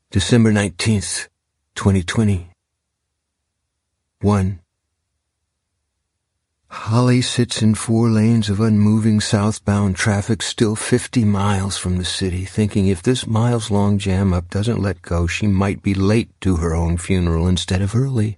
December 19th, 2020. 1. Holly sits in 4 lanes of unmoving southbound traffic still 50 miles from the city, thinking if this miles-long jam-up doesn't let go, she might be late to her own funeral instead of early.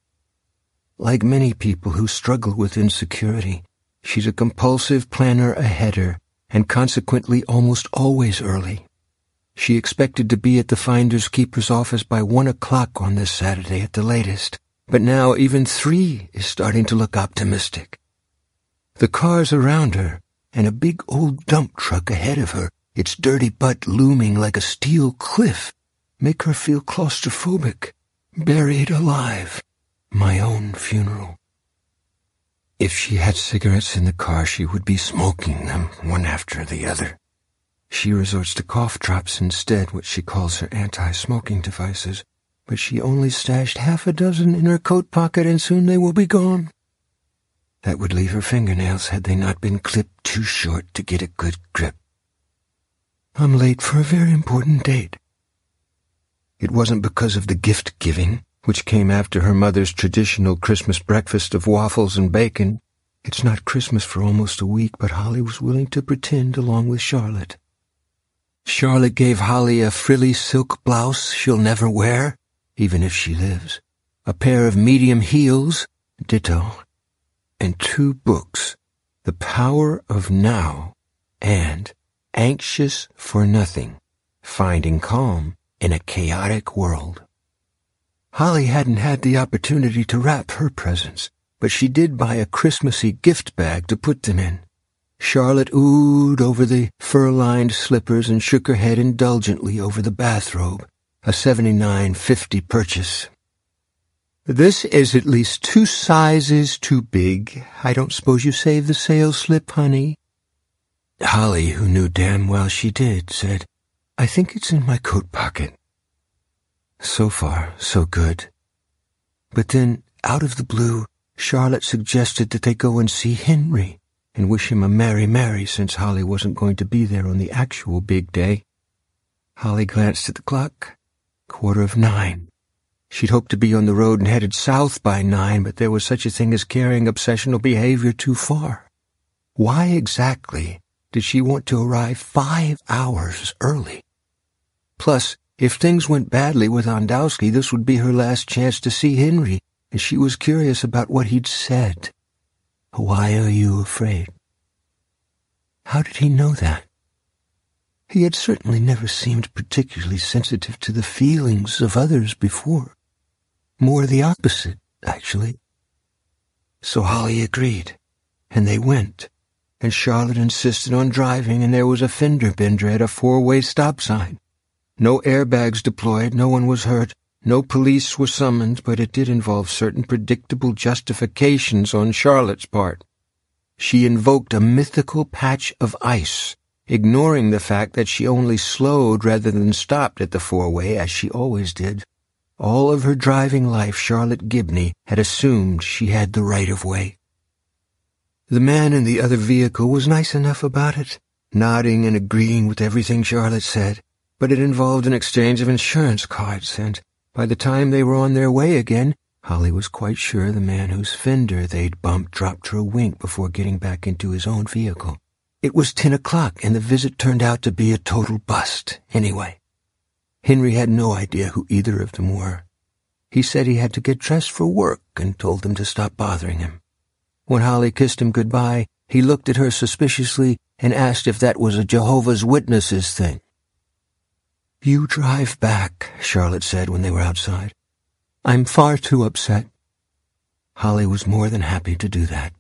Like many people who struggle with insecurity, she's a compulsive planner aheader, and consequently almost always early. She expected to be at the finder's keeper's office by 1 o'clock on this Saturday at the latest, but now even 3 is starting to look optimistic. The cars around her, and a big old dump truck ahead of her, its dirty butt looming like a steel cliff, make her feel claustrophobic, buried alive. My own funeral. If she had cigarettes in the car, she would be smoking them one after the other. She resorts to cough drops instead, what she calls her anti-smoking devices, but she only stashed 6 in her coat pocket, and soon they will be gone. That would leave her fingernails had they not been clipped too short to get a good grip. I'm late for a very important date. It wasn't because of the gift-giving, which came after her mother's traditional Christmas breakfast of waffles and bacon. It's not Christmas for almost a week, but Holly was willing to pretend along with Charlotte. Charlotte gave Holly a frilly silk blouse she'll never wear, even if she lives, a pair of medium heels, ditto, and 2 books, The Power of Now and Anxious for Nothing, Finding Calm in a Chaotic World. Holly hadn't had the opportunity to wrap her presents, but she did buy a Christmassy gift bag to put them in. Charlotte oohed over the fur-lined slippers and shook her head indulgently over the bathrobe, a $79.50 purchase. This is at least 2 sizes too big. I don't suppose you saved the sales slip, honey? Holly, who knew damn well she did, said, I think it's in my coat pocket. So far, so good. But then, out of the blue, Charlotte suggested that they go and see Henry and wish him a Merry Mary, since Holly wasn't going to be there on the actual big day. Holly glanced at the clock. 9:15. She'd hoped to be on the road and headed south by 9, but there was such a thing as carrying obsessional behavior too far. Why exactly did she want to arrive 5 hours early? Plus, if things went badly with Ondowski, this would be her last chance to see Henry, and she was curious about what he'd said. Why are you afraid? How did he know that? He had certainly never seemed particularly sensitive to the feelings of others before. More the opposite, actually. So Holly agreed, and they went, and Charlotte insisted on driving, and there was a fender bender at a 4-way stop sign. No airbags deployed, no one was hurt, no police were summoned, but it did involve certain predictable justifications on Charlotte's part. She invoked a mythical patch of ice, ignoring the fact that she only slowed rather than stopped at the 4-way, as she always did. All of her driving life, Charlotte Gibney had assumed she had the right-of-way. The man in the other vehicle was nice enough about it, nodding and agreeing with everything Charlotte said, but it involved an exchange of insurance cards, and by the time they were on their way again, Holly was quite sure the man whose fender they'd bumped dropped her a wink before getting back into his own vehicle. It was 10 o'clock, and the visit turned out to be a total bust, anyway. Henry had no idea who either of them were. He said he had to get dressed for work and told them to stop bothering him. When Holly kissed him goodbye, he looked at her suspiciously and asked if that was a Jehovah's Witnesses thing. You drive back, Charlotte said when they were outside. I'm far too upset. Holly was more than happy to do that.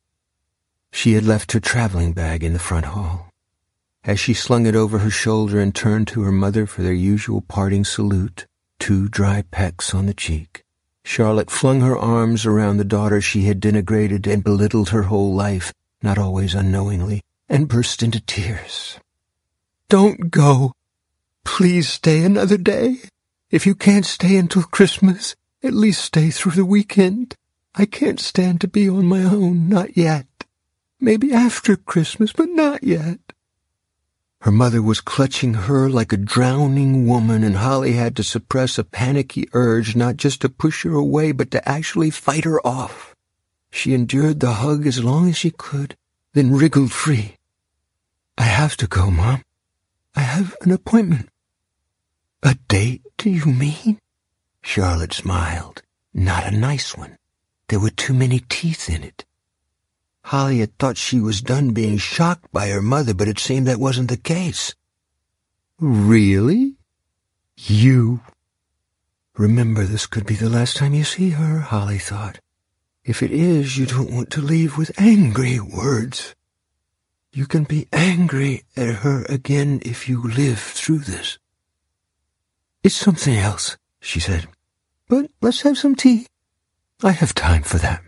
She had left her traveling bag in the front hall. As she slung it over her shoulder and turned to her mother for their usual parting salute, 2 dry pecks on the cheek, Charlotte flung her arms around the daughter she had denigrated and belittled her whole life, not always unknowingly, and burst into tears. Don't go. Please stay another day. If you can't stay until Christmas, at least stay through the weekend. I can't stand to be on my own, not yet. Maybe after Christmas, but not yet. Her mother was clutching her like a drowning woman, and Holly had to suppress a panicky urge not just to push her away, but to actually fight her off. She endured the hug as long as she could, then wriggled free. "I have to go, Mom. I have an appointment." "A date, do you mean?" Charlotte smiled. "Not a nice one. There were too many teeth in it." Holly had thought she was done being shocked by her mother, but it seemed that wasn't the case. "Really? You?" "Remember, this could be the last time you see her," Holly thought. "If it is, you don't want to leave with angry words. You can be angry at her again if you live through this." "It's something else," she said. "But let's have some tea. I have time for that."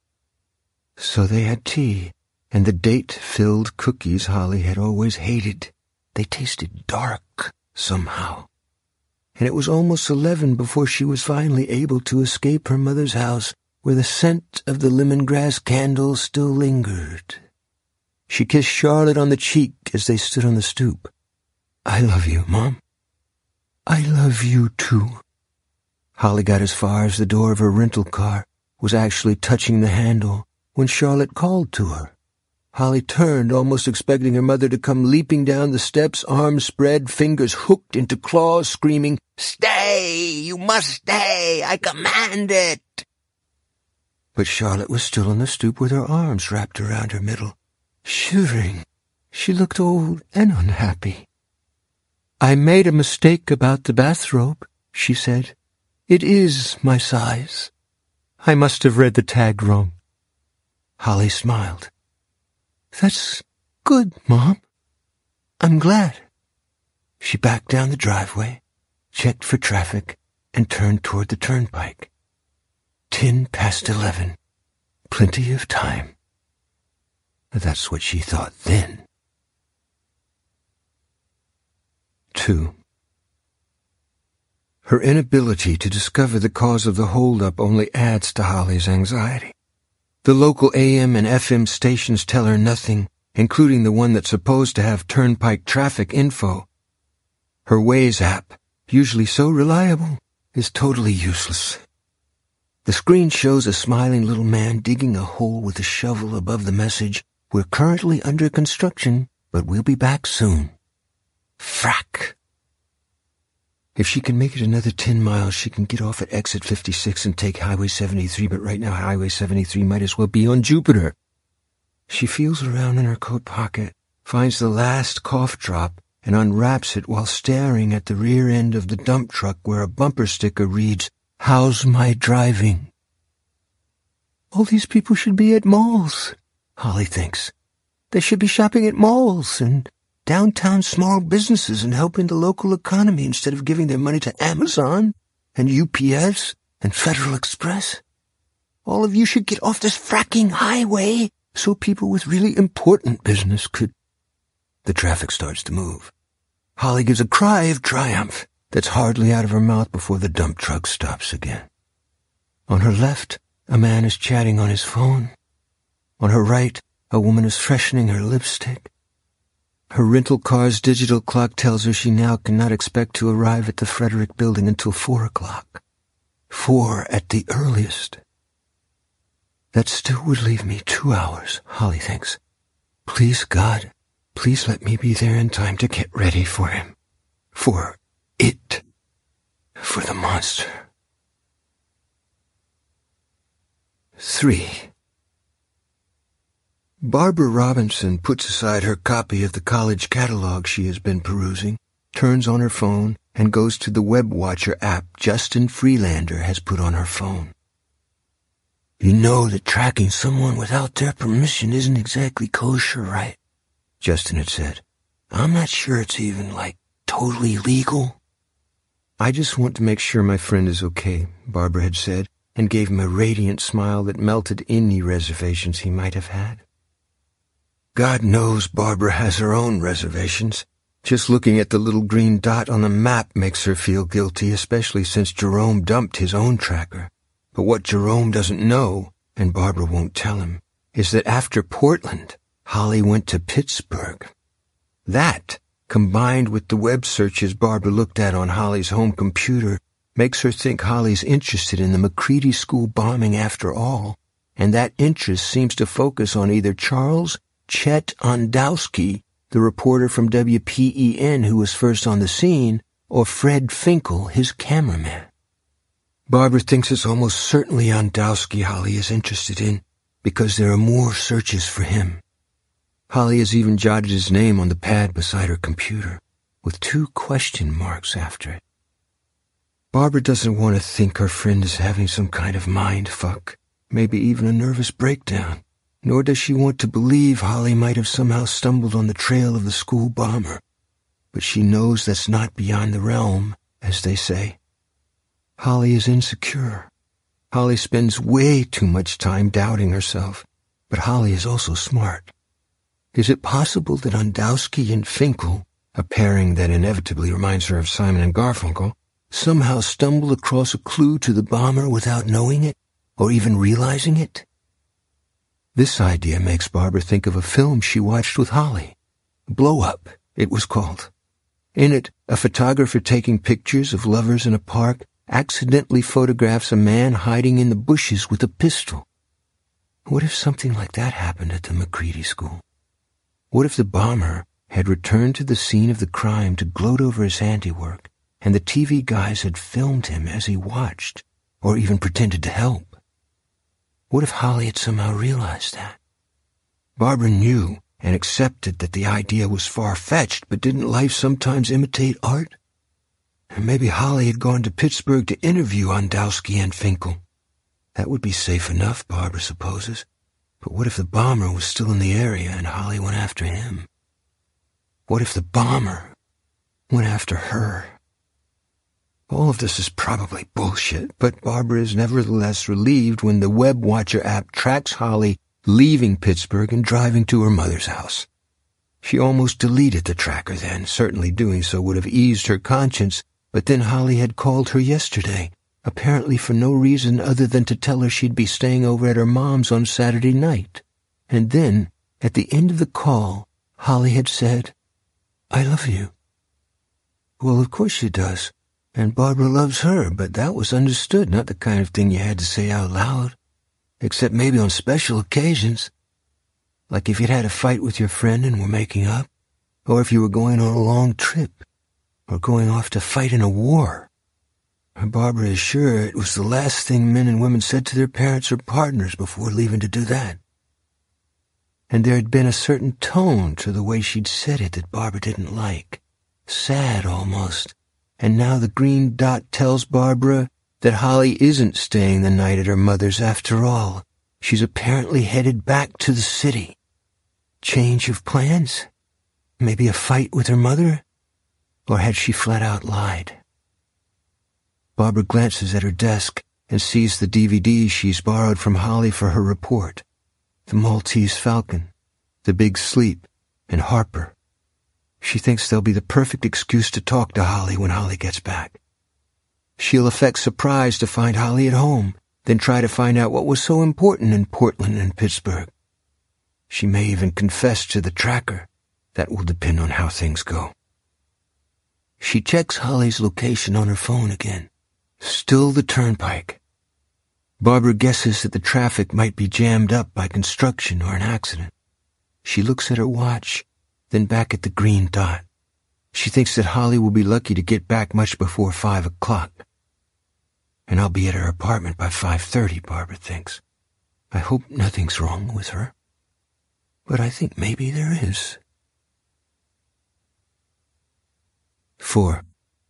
So they had tea, and the date-filled cookies Holly had always hated. They tasted dark, somehow. And it was almost 11 before she was finally able to escape her mother's house, where the scent of the lemongrass candles still lingered. She kissed Charlotte on the cheek as they stood on the stoop. "I love you, Mom." "I love you, too." Holly got as far as the door of her rental car, was actually touching the handle, when Charlotte called to her. Holly turned, almost expecting her mother to come leaping down the steps, arms spread, fingers hooked into claws, screaming, "Stay! You must stay! I command it!" But Charlotte was still on the stoop with her arms wrapped around her middle, shivering. She looked old and unhappy. "I made a mistake about the bathrobe," she said. "It is my size. I must have read the tag wrong." Holly smiled. "That's good, Mom. I'm glad." She backed down the driveway, checked for traffic, and turned toward the turnpike. 11:10. Plenty of time. That's what she thought then. 2. Her inability to discover the cause of the holdup only adds to Holly's anxiety. The local AM and FM stations tell her nothing, including the one that's supposed to have turnpike traffic info. Her Waze app, usually so reliable, is totally useless. The screen shows a smiling little man digging a hole with a shovel above the message, "We're currently under construction, but we'll be back soon." Frack! If she can make it another 10 miles, she can get off at exit 56 and take Highway 73, but right now Highway 73 might as well be on Jupiter. She feels around in her coat pocket, finds the last cough drop, and unwraps it while staring at the rear end of the dump truck where a bumper sticker reads, "How's my driving?" All these people should be at malls, Holly thinks. They should be shopping at malls and downtown small businesses and helping the local economy instead of giving their money to Amazon and UPS and Federal Express. All of you should get off this fracking highway so people with really important business could... The traffic starts to move. Holly gives a cry of triumph that's hardly out of her mouth before the dump truck stops again. On her left, a man is chatting on his phone. On her right, a woman is freshening her lipstick. Her rental car's digital clock tells her she now cannot expect to arrive at the Frederick Building until 4 o'clock. 4 at the earliest. That still would leave me 2 hours, Holly thinks. Please, God, please let me be there in time to get ready for him. For it. For the monster. 3. Barbara Robinson puts aside her copy of the college catalog she has been perusing, turns on her phone, and goes to the Web Watcher app Justin Freelander has put on her phone. You know that tracking someone without their permission isn't exactly kosher, right? Justin had said. I'm not sure it's even, totally legal. I just want to make sure my friend is okay, Barbara had said, and gave him a radiant smile that melted any reservations he might have had. God knows Barbara has her own reservations. Just looking at the little green dot on the map makes her feel guilty, especially since Jerome dumped his own tracker. But what Jerome doesn't know, and Barbara won't tell him, is that after Portland, Holly went to Pittsburgh. That combined with the web searches Barbara looked at on Holly's home computer, makes her think Holly's interested in the McCready School bombing after all, and that interest seems to focus on either Charles Chet Ondowski, the reporter from WPEN who was first on the scene, or Fred Finkel, his cameraman. Barbara thinks it's almost certainly Ondowski Holly is interested in, because there are more searches for him. Holly has even jotted his name on the pad beside her computer, with 2 question marks after it. Barbara doesn't want to think her friend is having some kind of mind fuck, maybe even a nervous breakdown, nor does she want to believe Holly might have somehow stumbled on the trail of the school bomber. But she knows that's not beyond the realm, as they say. Holly is insecure. Holly spends way too much time doubting herself, but Holly is also smart. Is it possible that Ondowski and Finkel, a pairing that inevitably reminds her of Simon and Garfunkel, somehow stumbled across a clue to the bomber without knowing it, or even realizing it? This idea makes Barbara think of a film she watched with Holly. Blow Up, it was called. In it, a photographer taking pictures of lovers in a park accidentally photographs a man hiding in the bushes with a pistol. What if something like that happened at the McCready School? What if the bomber had returned to the scene of the crime to gloat over his handiwork, and the TV guys had filmed him as he watched, or even pretended to help? What if Holly had somehow realized that? Barbara knew and accepted that the idea was far-fetched, but didn't life sometimes imitate art? And maybe Holly had gone to Pittsburgh to interview Ondowski and Finkel. That would be safe enough, Barbara supposes. But what if the bomber was still in the area and Holly went after him? What if the bomber went after her? All of this is probably bullshit, but Barbara is nevertheless relieved when the Web Watcher app tracks Holly leaving Pittsburgh and driving to her mother's house. She almost deleted the tracker then. Certainly doing so would have eased her conscience, but then Holly had called her yesterday, apparently for no reason other than to tell her she'd be staying over at her mom's on Saturday night. And then, at the end of the call, Holly had said, "I love you." Well, of course she does. And Barbara loves her, but that was understood, not the kind of thing you had to say out loud. Except maybe on special occasions. Like if you'd had a fight with your friend and were making up, or if you were going on a long trip, or going off to fight in a war. Barbara is sure it was the last thing men and women said to their parents or partners before leaving to do that. And there had been a certain tone to the way she'd said it that Barbara didn't like. Sad almost. And now the green dot tells Barbara that Holly isn't staying the night at her mother's after all. She's apparently headed back to the city. Change of plans? Maybe a fight with her mother? Or had she flat out lied? Barbara glances at her desk and sees the DVDs she's borrowed from Holly for her report. The Maltese Falcon, The Big Sleep, and Harper. She thinks they'll be the perfect excuse to talk to Holly when Holly gets back. She'll affect surprise to find Holly at home, then try to find out what was so important in Portland and Pittsburgh. She may even confess to the tracker. That will depend on how things go. She checks Holly's location on her phone again. Still the turnpike. Barbara guesses that the traffic might be jammed up by construction or an accident. She looks at her watch, then back at the green dot. She thinks that Holly will be lucky to get back much before 5 o'clock. And I'll be at her apartment by 5:30, Barbara thinks. I hope nothing's wrong with her. But I think maybe there is. 4.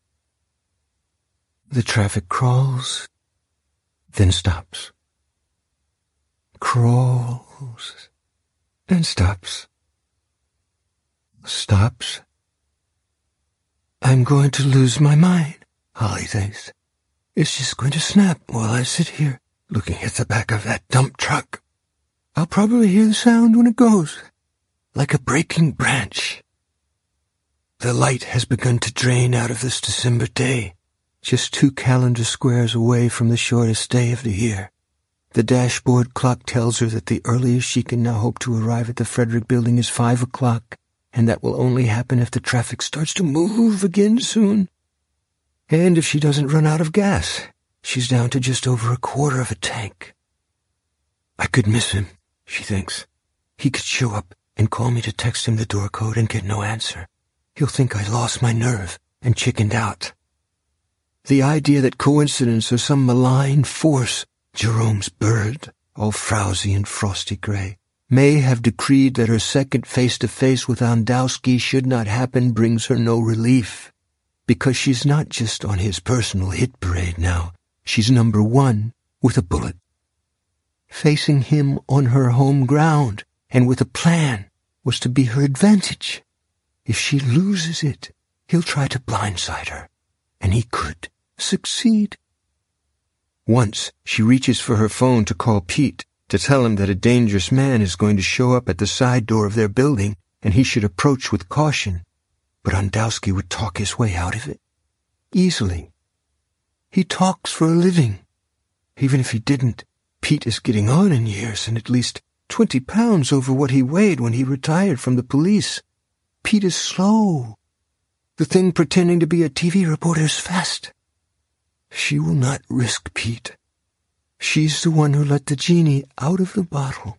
The traffic crawls, then stops. Crawls, and stops. Stops. I'm going to lose my mind, Holly thinks. It's just going to snap while I sit here, looking at the back of that dump truck. I'll probably hear the sound when it goes, like a breaking branch. The light has begun to drain out of this December day, just 2 calendar squares away from the shortest day of the year. The dashboard clock tells her that the earliest she can now hope to arrive at the Frederick Building is 5 o'clock, and that will only happen if the traffic starts to move again soon. And if she doesn't run out of gas, she's down to just over a quarter of a tank. I could miss him, she thinks. He could show up and call me to text him the door code and get no answer. He'll think I lost my nerve and chickened out. The idea that coincidence or some malign force, Jerome's bird, all frowsy and frosty gray, may have decreed that her second face-to-face with Andowski should not happen brings her no relief, because she's not just on his personal hit parade now. She's number one with a bullet. Facing him on her home ground and with a plan was to be her advantage. If she loses it, he'll try to blindside her, and he could succeed. Once she reaches for her phone to call Pete to tell him that a dangerous man is going to show up at the side door of their building and he should approach with caution, but Andowski would talk his way out of it. Easily. He talks for a living. Even if he didn't, Pete is getting on in years and at least 20 pounds over what he weighed when he retired from the police. Pete is slow. The thing pretending to be a TV reporter is fast. She will not risk Pete. She's the one who let the genie out of the bottle.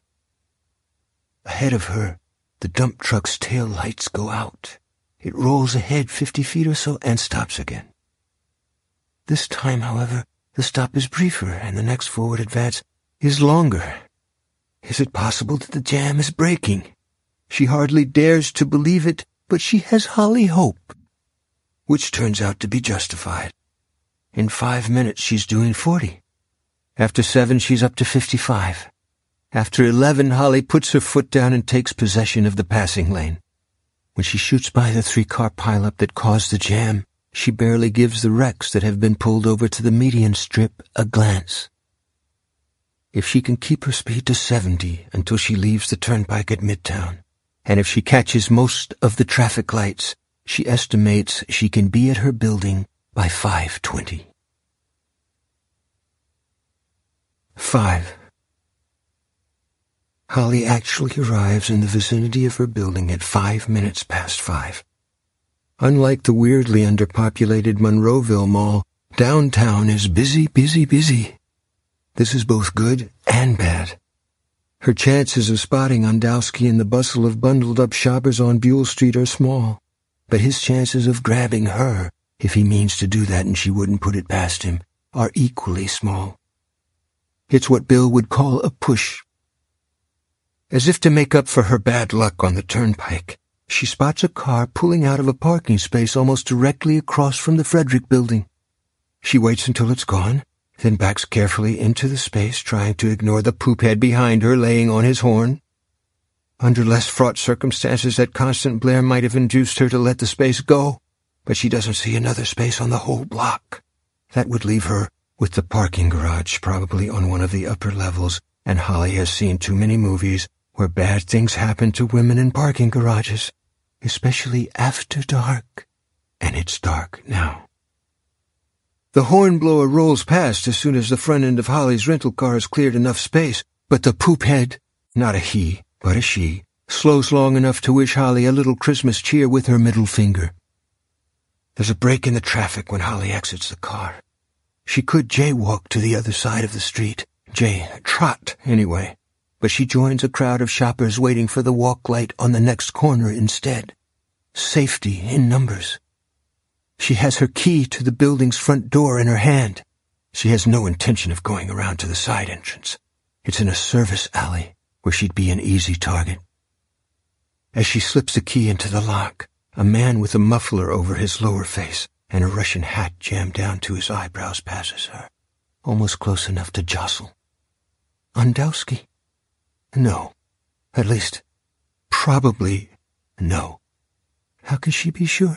Ahead of her, the dump truck's tail lights go out. It rolls ahead 50 feet or so and stops again. This time, however, the stop is briefer and the next forward advance is longer. Is it possible that the jam is breaking? She hardly dares to believe it, but she has holly hope, which turns out to be justified. In 5 minutes, she's doing 40. After 7, she's up to 55. After 11, Holly puts her foot down and takes possession of the passing lane. When she shoots by the 3-car pileup that caused the jam, she barely gives the wrecks that have been pulled over to the median strip a glance. If she can keep her speed to 70 until she leaves the turnpike at Midtown, and if she catches most of the traffic lights, she estimates she can be at her building by 5:20. 5. Holly actually arrives in the vicinity of her building at 5 minutes past 5. Unlike the weirdly underpopulated Monroeville Mall, downtown is busy, busy, busy. This is both good and bad. Her chances of spotting Andowski in the bustle of bundled-up shoppers on Buell Street are small, but his chances of grabbing her, if he means to do that and she wouldn't put it past him, are equally small. It's what Bill would call a push. As if to make up for her bad luck on the turnpike, she spots a car pulling out of a parking space almost directly across from the Frederick building. She waits until it's gone, then backs carefully into the space, trying to ignore the poophead behind her laying on his horn. Under less fraught circumstances, that constant blare might have induced her to let the space go, but she doesn't see another space on the whole block. That would leave her with the parking garage, probably on one of the upper levels, and Holly has seen too many movies where bad things happen to women in parking garages, especially after dark, and it's dark now. The hornblower rolls past as soon as the front end of Holly's rental car has cleared enough space, but the poophead, not a he, but a she, slows long enough to wish Holly a little Christmas cheer with her middle finger. There's a break in the traffic when Holly exits the car. She could jaywalk to the other side of the street, trot anyway, but she joins a crowd of shoppers waiting for the walk light on the next corner instead. Safety in numbers. She has her key to the building's front door in her hand. She has no intention of going around to the side entrance. It's in a service alley where she'd be an easy target. As she slips the key into the lock, a man with a muffler over his lower face and a Russian hat jammed down to his eyebrows passes her, almost close enough to jostle. Andowski? No. At least, probably no. How can she be sure?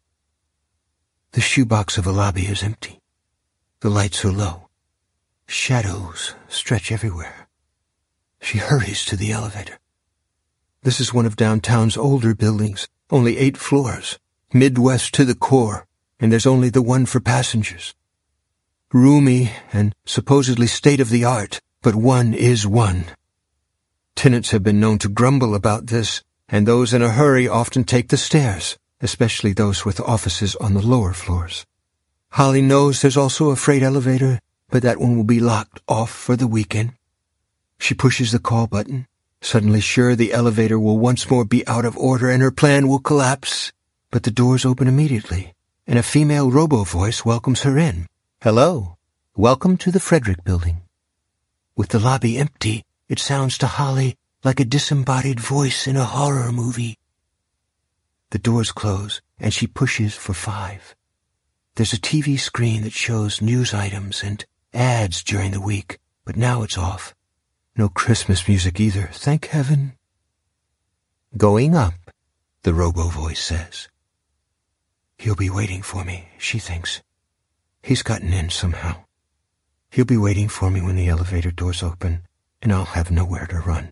The shoebox of a lobby is empty. The lights are low. Shadows stretch everywhere. She hurries to the elevator. This is one of downtown's older buildings, only 8 floors, Midwest to the core, and there's only the one for passengers. Roomy and supposedly state-of-the-art, but one is one. Tenants have been known to grumble about this, and those in a hurry often take the stairs, especially those with offices on the lower floors. Holly knows there's also a freight elevator, but that one will be locked off for the weekend. She pushes the call button, suddenly sure the elevator will once more be out of order and her plan will collapse. But the doors open immediately, and a female robo-voice welcomes her in. "Hello. Welcome to the Frederick Building." With the lobby empty, it sounds to Holly like a disembodied voice in a horror movie. The doors close, and she pushes for 5. There's a TV screen that shows news items and ads during the week, but now it's off. No Christmas music either, thank heaven. "Going up," the robo-voice says. He'll be waiting for me, she thinks. He's gotten in somehow. He'll be waiting for me when the elevator doors open, and I'll have nowhere to run.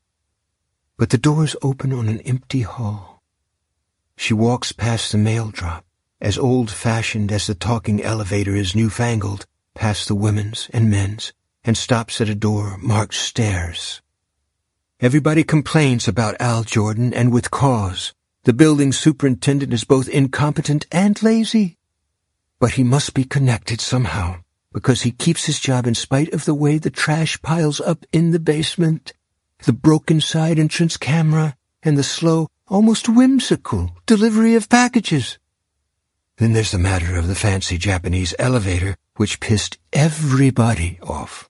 But the doors open on an empty hall. She walks past the mail drop, as old-fashioned as the talking elevator is newfangled, past the women's and men's, and stops at a door marked stairs. Everybody complains about Al Jordan, and with cause. The building superintendent is both incompetent and lazy. But he must be connected somehow, because he keeps his job in spite of the way the trash piles up in the basement, the broken side entrance camera, and the slow, almost whimsical delivery of packages. Then there's the matter of the fancy Japanese elevator, which pissed everybody off.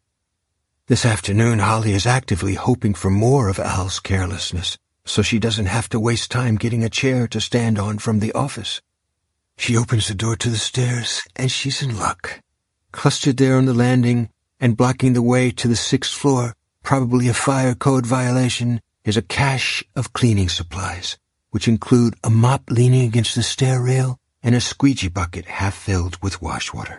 This afternoon, Holly is actively hoping for more of Al's carelessness, so she doesn't have to waste time getting a chair to stand on from the office. She opens the door to the stairs, and she's in luck. Clustered there on the landing, and blocking the way to the 6th floor, probably a fire code violation, is a cache of cleaning supplies, which include a mop leaning against the stair rail and a squeegee bucket half filled with wash water.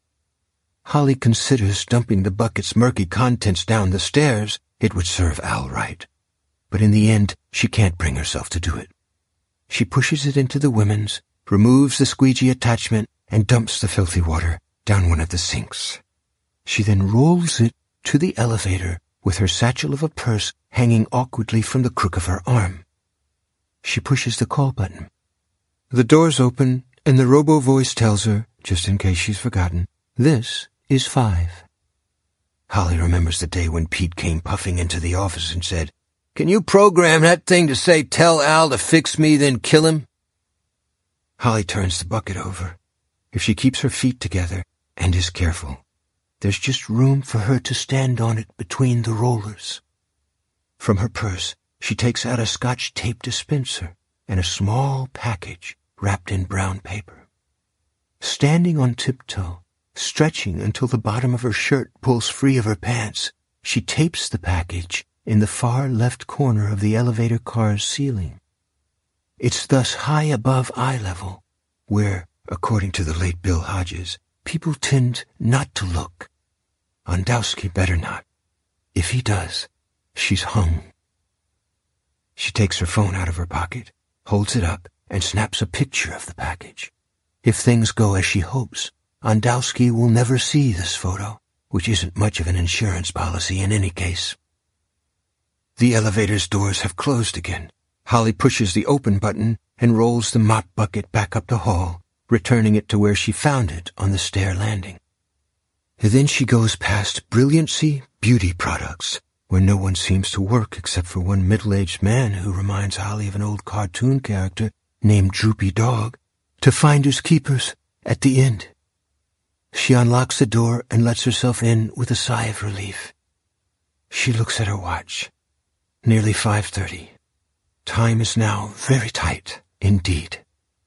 Holly considers dumping the bucket's murky contents down the stairs. It would serve Al right. But in the end, she can't bring herself to do it. She pushes it into the women's, removes the squeegee attachment, and dumps the filthy water down one of the sinks. She then rolls it to the elevator with her satchel of a purse hanging awkwardly from the crook of her arm. She pushes the call button. The doors open, and the robo-voice tells her, just in case she's forgotten, this is 5. Holly remembers the day when Pete came puffing into the office and said, "Can you program that thing to say, 'Tell Al to fix me, then kill him'?" Holly turns the bucket over. If she keeps her feet together and is careful, there's just room for her to stand on it between the rollers. From her purse, she takes out a Scotch tape dispenser and a small package wrapped in brown paper. Standing on tiptoe, stretching until the bottom of her shirt pulls free of her pants, she tapes the package in the far left corner of the elevator car's ceiling. It's thus high above eye level, where, according to the late Bill Hodges, people tend not to look. Ondowski better not. If he does, she's hung. She takes her phone out of her pocket, holds it up, and snaps a picture of the package. If things go as she hopes, Ondowski will never see this photo, which isn't much of an insurance policy in any case. The elevator's doors have closed again. Holly pushes the open button and rolls the mop bucket back up the hall, returning it to where she found it on the stair landing. Then she goes past Brilliancy Beauty Products, where no one seems to work except for one middle-aged man who reminds Holly of an old cartoon character named Droopy Dog, to Finders Keepers at the end. She unlocks the door and lets herself in with a sigh of relief. She looks at her watch. Nearly 5:30. Time is now very tight indeed.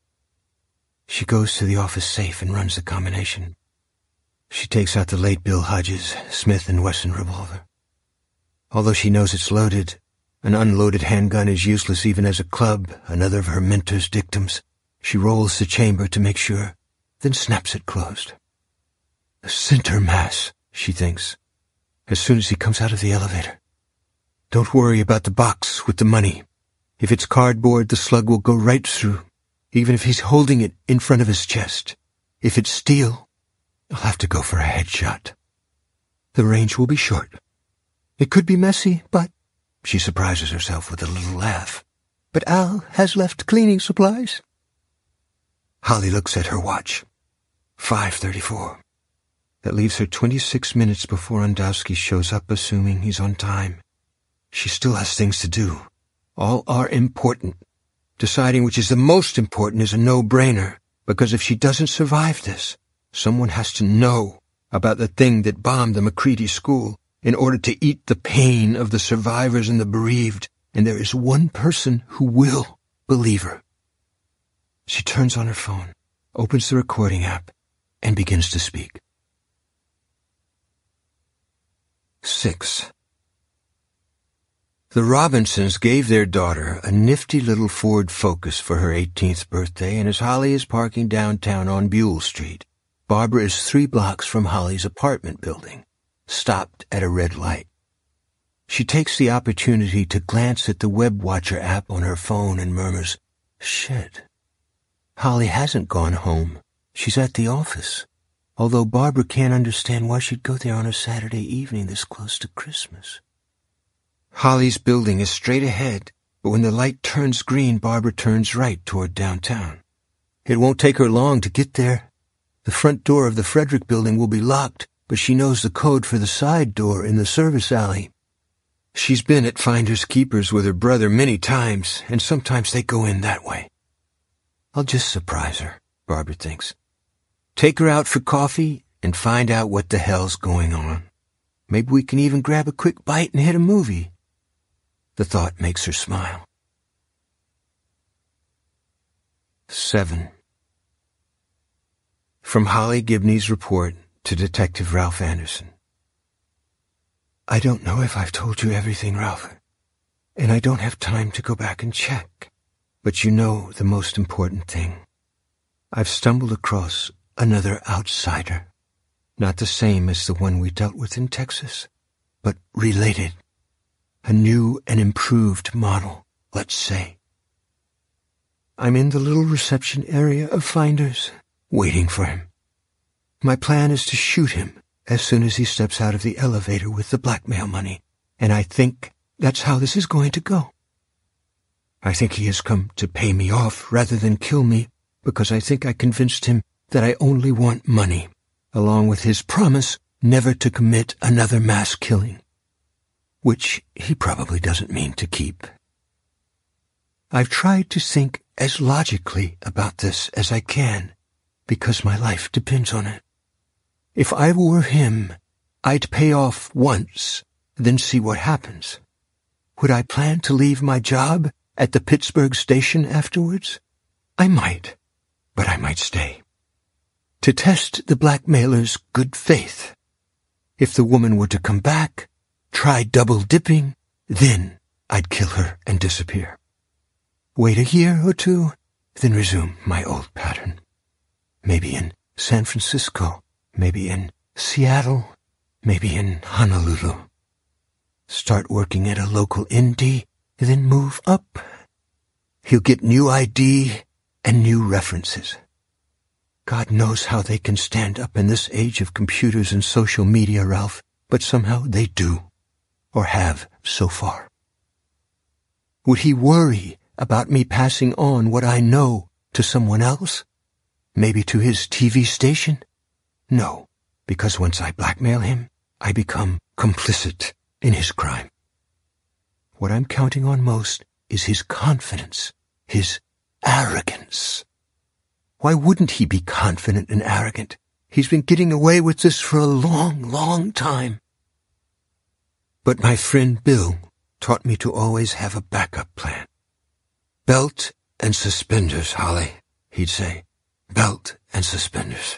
She goes to the office safe and runs the combination. She takes out the late Bill Hodges Smith & Wesson revolver. Although she knows it's loaded, an unloaded handgun is useless even as a club, another of her mentor's dictums. She rolls the chamber to make sure, then snaps it closed. A center mass, she thinks, as soon as he comes out of the elevator. Don't worry about the box with the money. If it's cardboard, the slug will go right through, even if he's holding it in front of his chest. If it's steel, I'll have to go for a headshot. The range will be short. It could be messy, but She surprises herself with a little laugh. But Al has left cleaning supplies. Holly looks at her watch. 5:34. That leaves her 26 minutes before Ondowski shows up, assuming he's on time. She still has things to do. All are important. Deciding which is the most important is a no-brainer, because if she doesn't survive this, someone has to know about the thing that bombed the McCready School in order to eat the pain of the survivors and the bereaved, and there is one person who will believe her. She turns on her phone, opens the recording app, and begins to speak. 6. The Robinsons gave their daughter a nifty little Ford Focus for her 18th birthday, and as Holly is parking downtown on Buell Street, Barbara is 3 blocks from Holly's apartment building, stopped at a red light. She takes the opportunity to glance at the Web Watcher app on her phone and murmurs, "Shit. Holly hasn't gone home. She's at the office." Although Barbara can't understand why she'd go there on a Saturday evening this close to Christmas. Holly's building is straight ahead, but when the light turns green, Barbara turns right toward downtown. It won't take her long to get there. The front door of the Frederick building will be locked, but she knows the code for the side door in the service alley. She's been at Finders Keepers with her brother many times, and sometimes they go in that way. I'll just surprise her, Barbara thinks. Take her out for coffee and find out what the hell's going on. Maybe we can even grab a quick bite and hit a movie. The thought makes her smile. 7. From Holly Gibney's report to Detective Ralph Anderson. I don't know if I've told you everything, Ralph, and I don't have time to go back and check. But you know the most important thing. I've stumbled across another outsider. Not the same as the one we dealt with in Texas, but related. A new and improved model, let's say. I'm in the little reception area of Finders, waiting for him. My plan is to shoot him as soon as he steps out of the elevator with the blackmail money, and I think that's how this is going to go. I think he has come to pay me off rather than kill me, because I think I convinced him that I only want money, along with his promise never to commit another mass killing, which he probably doesn't mean to keep. I've tried to think as logically about this as I can, because my life depends on it. If I were him, I'd pay off once, then see what happens. Would I plan to leave my job at the Pittsburgh station afterwards? I might, but I might stay. To test the blackmailer's good faith. If the woman were to come back, try double-dipping, then I'd kill her and disappear. Wait a year or two, then resume my old pattern. Maybe in San Francisco, maybe in Seattle, maybe in Honolulu. Start working at a local indie, then move up. He'll get new ID and new references. God knows how they can stand up in this age of computers and social media, Ralph, but somehow they do, or have so far. Would he worry about me passing on what I know to someone else? Maybe to his TV station? No, because once I blackmail him, I become complicit in his crime. What I'm counting on most is his confidence, his arrogance. Why wouldn't he be confident and arrogant? He's been getting away with this for a long, long time. But my friend Bill taught me to always have a backup plan. Belt and suspenders, Holly, he'd say. Belt and suspenders.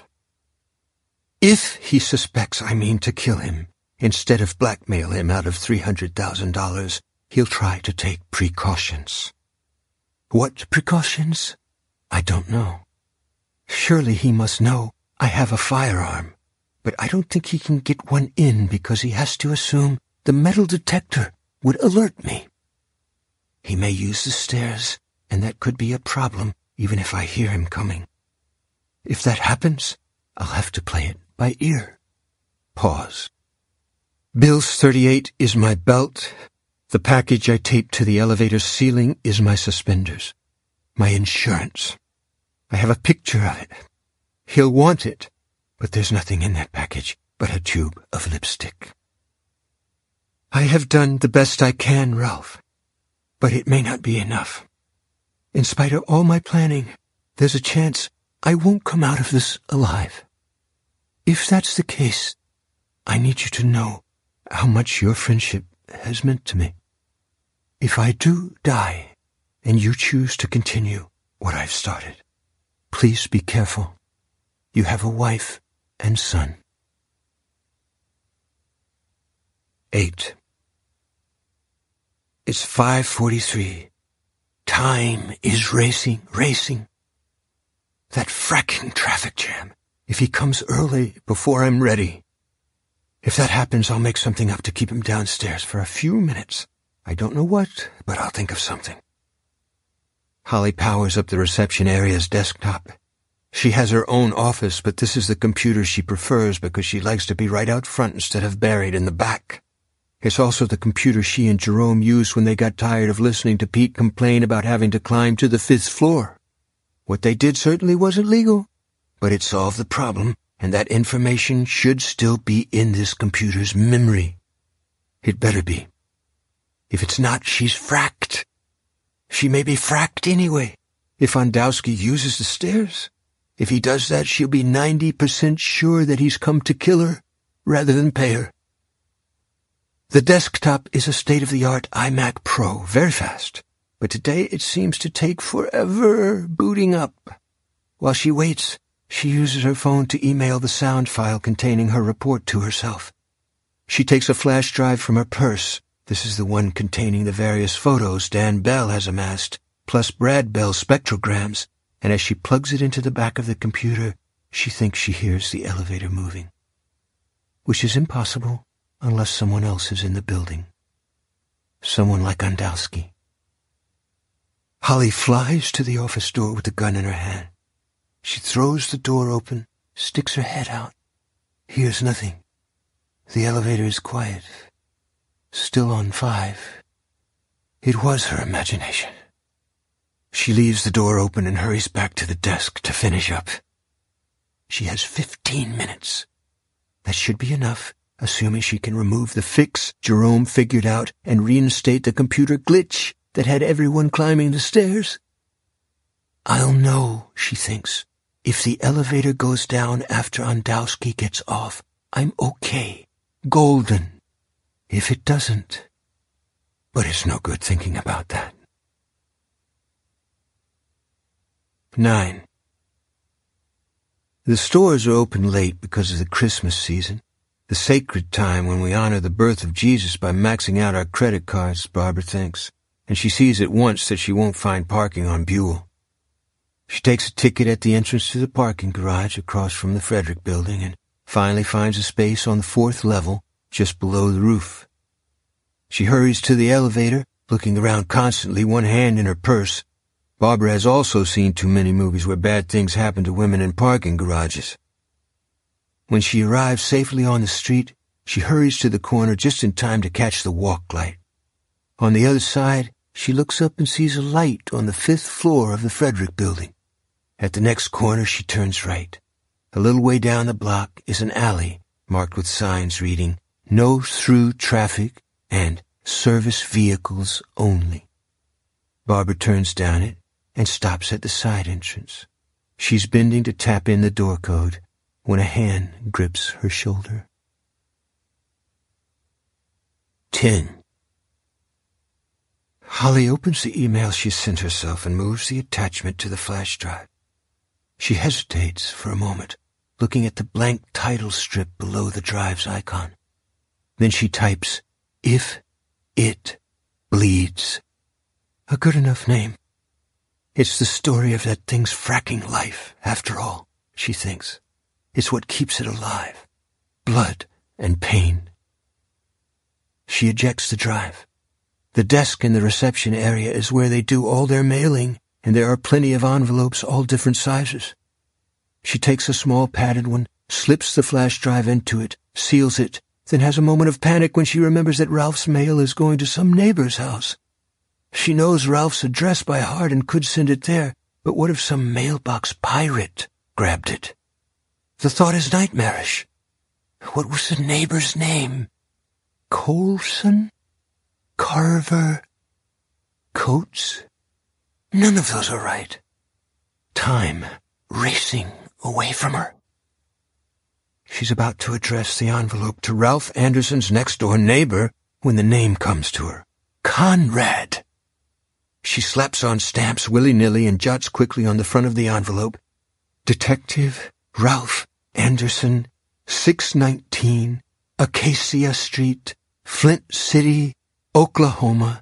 If he suspects I mean to kill him, instead of blackmail him out of $300,000, he'll try to take precautions. What precautions? I don't know. Surely he must know I have a firearm, but I don't think he can get one in because he has to assume the metal detector would alert me. He may use the stairs, and that could be a problem even if I hear him coming. If that happens, I'll have to play it by ear. Pause. Bill's .38 is my belt, The package I taped to the elevator ceiling is my suspenders, my insurance. I have a picture of it. He'll want it, but there's nothing in that package but a tube of lipstick. I have done the best I can, Ralph, but it may not be enough. In spite of all my planning, there's a chance I won't come out of this alive. If that's the case, I need you to know how much your friendship has meant to me. If I do die, and you choose to continue what I've started, please be careful. You have a wife and son. 8. It's 5:43. Time is racing. That fracking traffic jam. If he comes early before I'm ready. If that happens, I'll make something up to keep him downstairs for a few minutes. I don't know what, but I'll think of something. Holly powers up the reception area's desktop. She has her own office, but this is the computer she prefers because she likes to be right out front instead of buried in the back. It's also the computer she and Jerome used when they got tired of listening to Pete complain about having to climb to the 5th floor. What they did certainly wasn't legal, but it solved the problem, and that information should still be in this computer's memory. It better be. If it's not, she's fracked. She may be fracked anyway. If Ondowski uses the stairs, if he does that, she'll be 90% sure that he's come to kill her rather than pay her. The desktop is a state-of-the-art iMac Pro, very fast, but today it seems to take forever booting up. While she waits, she uses her phone to email the sound file containing her report to herself. She takes a flash drive from her purse. This is the one containing the various photos Dan Bell has amassed, plus Brad Bell's spectrograms, and as she plugs it into the back of the computer, she thinks she hears the elevator moving. Which is impossible unless someone else is in the building. Someone like Ondowski. Holly flies to the office door with the gun in her hand. She throws the door open, sticks her head out, hears nothing. The elevator is quiet, still on 5. It was her imagination. She leaves the door open and hurries back to the desk to finish up. She has 15 minutes. That should be enough, assuming she can remove the fix Jerome figured out and reinstate the computer glitch that had everyone climbing the stairs. I'll know, she thinks. If the elevator goes down after Ondowski gets off, I'm okay. Golden. If it doesn't. But it's no good thinking about that. 9. The stores are open late because of the Christmas season, the sacred time when we honor the birth of Jesus by maxing out our credit cards, Barbara thinks, and she sees at once that she won't find parking on Buell. She takes a ticket at the entrance to the parking garage across from the Frederick Building and finally finds a space on the 4th level just below the roof. She hurries to the elevator, looking around constantly, one hand in her purse. Barbara has also seen too many movies where bad things happen to women in parking garages. When she arrives safely on the street, she hurries to the corner just in time to catch the walk light. On the other side, she looks up and sees a light on the 5th floor of the Frederick Building. At the next corner, she turns right. A little way down the block is an alley marked with signs reading, "No through traffic" and "Service vehicles only." Barbara turns down it and stops at the side entrance. She's bending to tap in the door code when a hand grips her shoulder. 10. Holly opens the email she sent herself and moves the attachment to the flash drive. She hesitates for a moment, looking at the blank title strip below the drive's icon. Then she types, "If it bleeds." A good enough name. It's the story of that thing's fracking life, after all, she thinks. It's what keeps it alive. Blood and pain. She ejects the drive. The desk in the reception area is where they do all their mailing, and there are plenty of envelopes, all different sizes. She takes a small padded one, slips the flash drive into it, seals it, then has a moment of panic when she remembers that Ralph's mail is going to some neighbor's house. She knows Ralph's address by heart and could send it there, but what if some mailbox pirate grabbed it? The thought is nightmarish. What was the neighbor's name? Colson? Carver? Coates? None of those are right. Time racing away from her. She's about to address the envelope to Ralph Anderson's next-door neighbor when the name comes to her. Conrad. She slaps on stamps willy-nilly and jots quickly on the front of the envelope, Detective Ralph Anderson, 619 Acacia Street, Flint City, Oklahoma,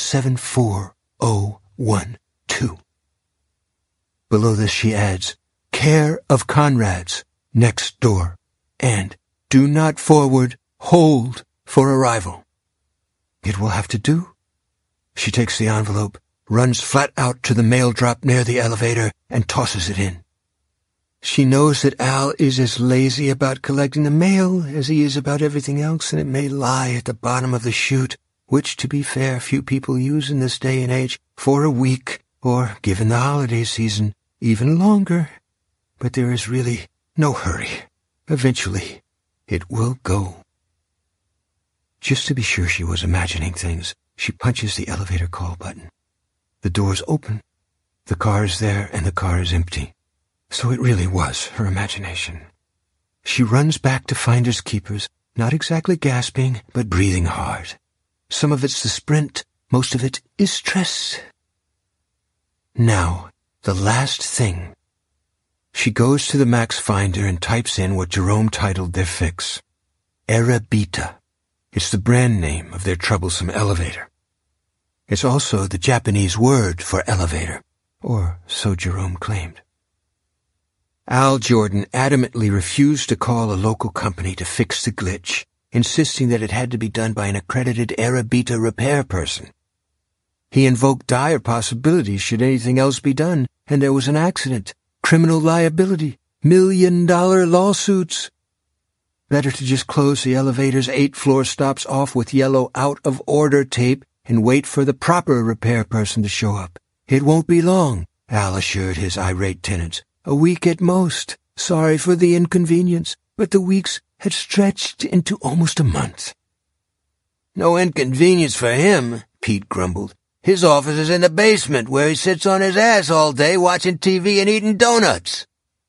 74012. Below this she adds, care of Conrad's, next door, and do not forward, hold for arrival. It will have to do. She takes the envelope, runs flat out to the mail drop near the elevator, and tosses it in. She knows that Al is as lazy about collecting the mail as he is about everything else, and it may lie at the bottom of the chute, which, to be fair, few people use in this day and age, for a week, or, given the holiday season, even longer. But there is really no hurry. Eventually, it will go. Just to be sure she was imagining things, she punches the elevator call button. The doors open. The car is there, and the car is empty. So it really was her imagination. She runs back to Finders Keepers, not exactly gasping, but breathing hard. Some of it's the sprint, most of it is stress. Now, the last thing. She goes to the Max Finder and types in what Jerome titled their fix. Arabita. It's the brand name of their troublesome elevator. It's also the Japanese word for elevator, or so Jerome claimed. Al Jordan adamantly refused to call a local company to fix the glitch, insisting that it had to be done by an accredited Arabita repair person. He invoked dire possibilities should anything else be done, and there was an accident, criminal liability, $1 million lawsuits. Better to just close the elevator's 8 floor stops off with yellow out-of-order tape and wait for the proper repair person to show up. It won't be long, Al assured his irate tenants. A week at most. Sorry for the inconvenience, but the weeks had stretched into almost a month. No inconvenience for him, Pete grumbled. His office is in the basement where he sits on his ass all day watching TV and eating donuts.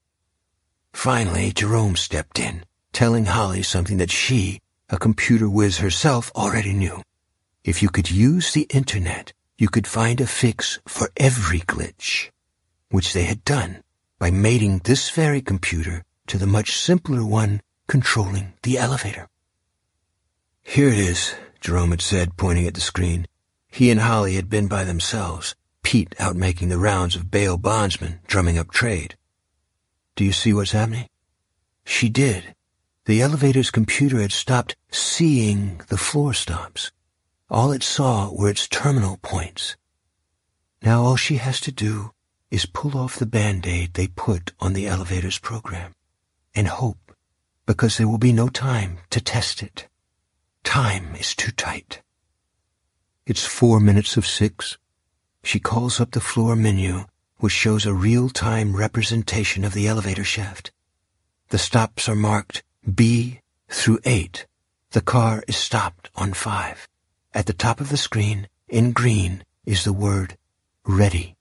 Finally, Jerome stepped in, telling Holly something that she, a computer whiz herself, already knew. If you could use the internet, you could find a fix for every glitch, which they had done by mating this very computer to the much simpler one controlling the elevator. Here it is, Jerome had said, pointing at the screen. He and Holly had been by themselves, Pete out making the rounds of bail bondsmen, drumming up trade. Do you see what's happening? She did. The elevator's computer had stopped seeing the floor stops. All it saw were its terminal points. Now all she has to do is pull off the Band-Aid they put on the elevator's program, and hope, because there will be no time to test it. Time is too tight. It's 4 minutes of 6. She calls up the floor menu, which shows a real-time representation of the elevator shaft. The stops are marked B through 8. The car is stopped on 5. At the top of the screen, in green, is the word ready.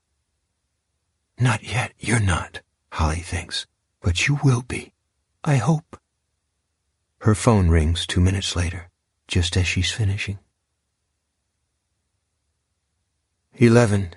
Not yet, you're not, Holly thinks, but you will be. I hope. Her phone rings 2 minutes later, just as she's finishing. 11.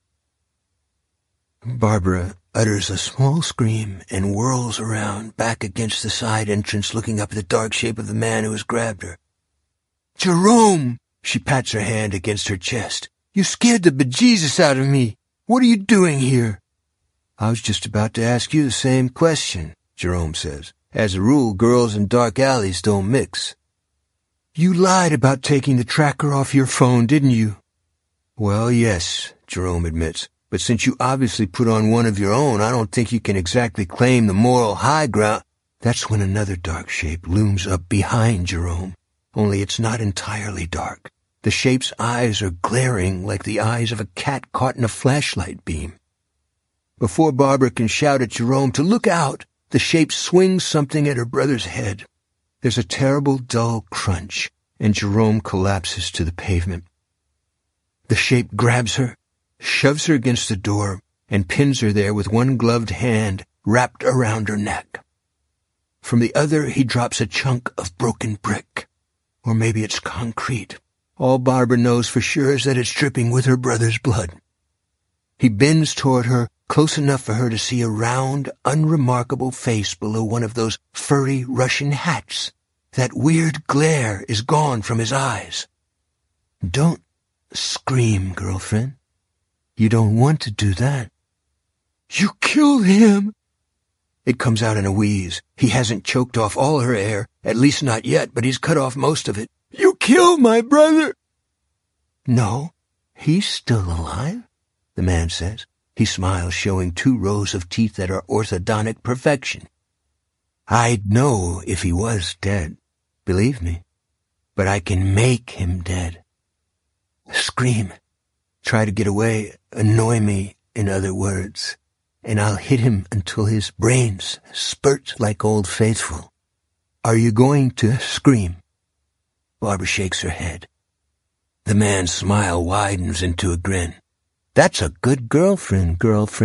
Barbara utters a small scream and whirls around, back against the side entrance, looking up at the dark shape of the man who has grabbed her. Jerome! She pats her hand against her chest. You scared the bejesus out of me. What are you doing here? I was just about to ask you the same question, Jerome says. As a rule, girls in dark alleys don't mix. You lied about taking the tracker off your phone, didn't you? Well, yes, Jerome admits. But since you obviously put on one of your own, I don't think you can exactly claim the moral high ground. That's when another dark shape looms up behind Jerome, only it's not entirely dark. The shape's eyes are glaring like the eyes of a cat caught in a flashlight beam. Before Barbara can shout at Jerome to look out, the shape swings something at her brother's head. There's a terrible, dull crunch, and Jerome collapses to the pavement. The shape grabs her, shoves her against the door, and pins her there with one gloved hand wrapped around her neck. From the other, he drops a chunk of broken brick. Or maybe it's concrete. All Barbara knows for sure is that it's dripping with her brother's blood. He bends toward her, close enough for her to see a round, unremarkable face below one of those furry Russian hats. That weird glare is gone from his eyes. Don't scream, girlfriend. You don't want to do that. You killed him! It comes out in a wheeze. He hasn't choked off all her air, at least not yet, but he's cut off most of it. You killed my brother! No, he's still alive, the man says. He smiles, showing 2 rows of teeth that are orthodontic perfection. I'd know if he was dead, believe me, but I can make him dead. Scream, try to get away, annoy me, in other words, and I'll hit him until his brains spurt like Old Faithful. Are you going to scream? Barbara shakes her head. The man's smile widens into a grin. That's a good girlfriend.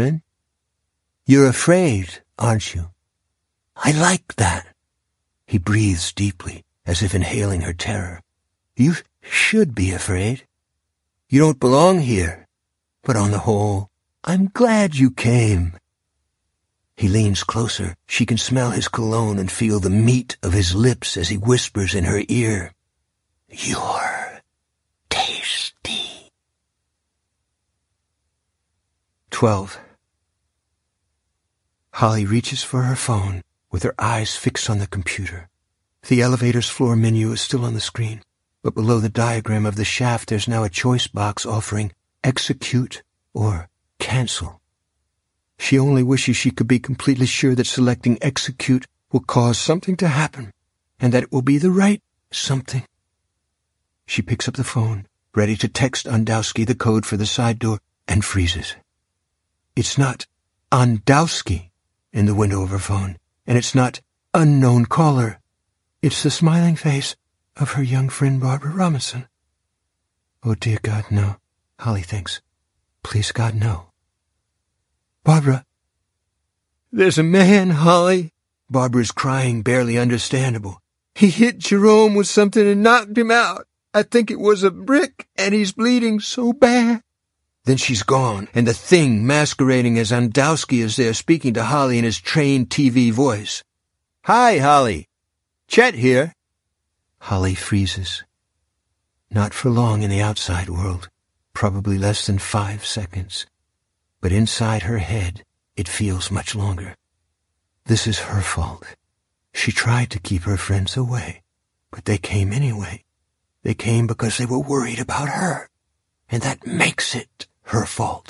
You're afraid, aren't you? I like that. He breathes deeply, as if inhaling her terror. You should be afraid. You don't belong here. But on the whole, I'm glad you came. He leans closer. She can smell his cologne and feel the meat of his lips as he whispers in her ear. You're tasty. 12. Holly reaches for her phone, with her eyes fixed on the computer. The elevator's floor menu is still on the screen, but below the diagram of the shaft there's now a choice box offering execute or cancel. She only wishes she could be completely sure that selecting execute will cause something to happen, and that it will be the right something. She picks up the phone, ready to text Ondowski the code for the side door, and freezes. It's not Ondowski in the window of her phone, and it's not unknown caller. It's the smiling face of her young friend Barbara Robinson. Oh, dear God, no, Holly thinks. Please, God, no. Barbara. There's a man, Holly. Barbara's crying, barely understandable. He hit Jerome with something and knocked him out. I think it was a brick, and he's bleeding so bad. Then she's gone, and the thing masquerading as Ondowski is there speaking to Holly in his trained TV voice. Hi, Holly. Chet here. Holly freezes. Not for long in the outside world, probably less than 5 seconds. But inside her head, it feels much longer. This is her fault. She tried to keep her friends away, but they came anyway. They came because they were worried about her, and that makes it her fault.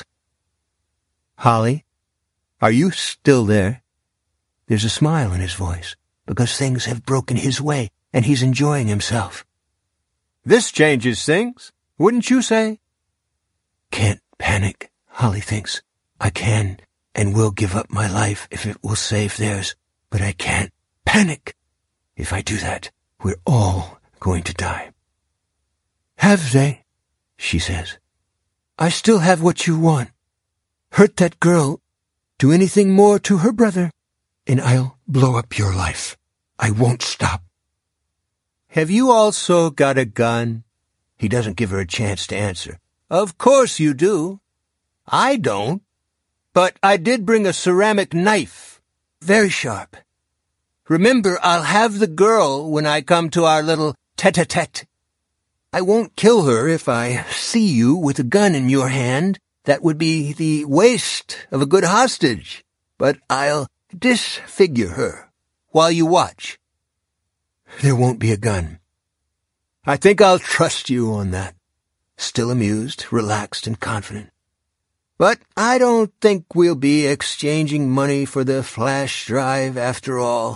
Holly, are you still there? There's a smile in his voice, because things have broken his way, and he's enjoying himself. This changes things, wouldn't you say? Can't panic, Holly thinks. I can and will give up my life if it will save theirs, but I can't panic. If I do that, we're all going to die. Have they? She says. I still have what you want. Hurt that girl, do anything more to her brother, and I'll blow up your life. I won't stop. Have you also got a gun? He doesn't give her a chance to answer. Of course you do. I don't. But I did bring a ceramic knife. Very sharp. Remember, I'll have the girl when I come to our little tete-a-tete. I won't kill her if I see you with a gun in your hand. That would be the waste of a good hostage. But I'll disfigure her while you watch. There won't be a gun. I think I'll trust you on that. Still amused, relaxed, and confident. But I don't think we'll be exchanging money for the flash drive after all.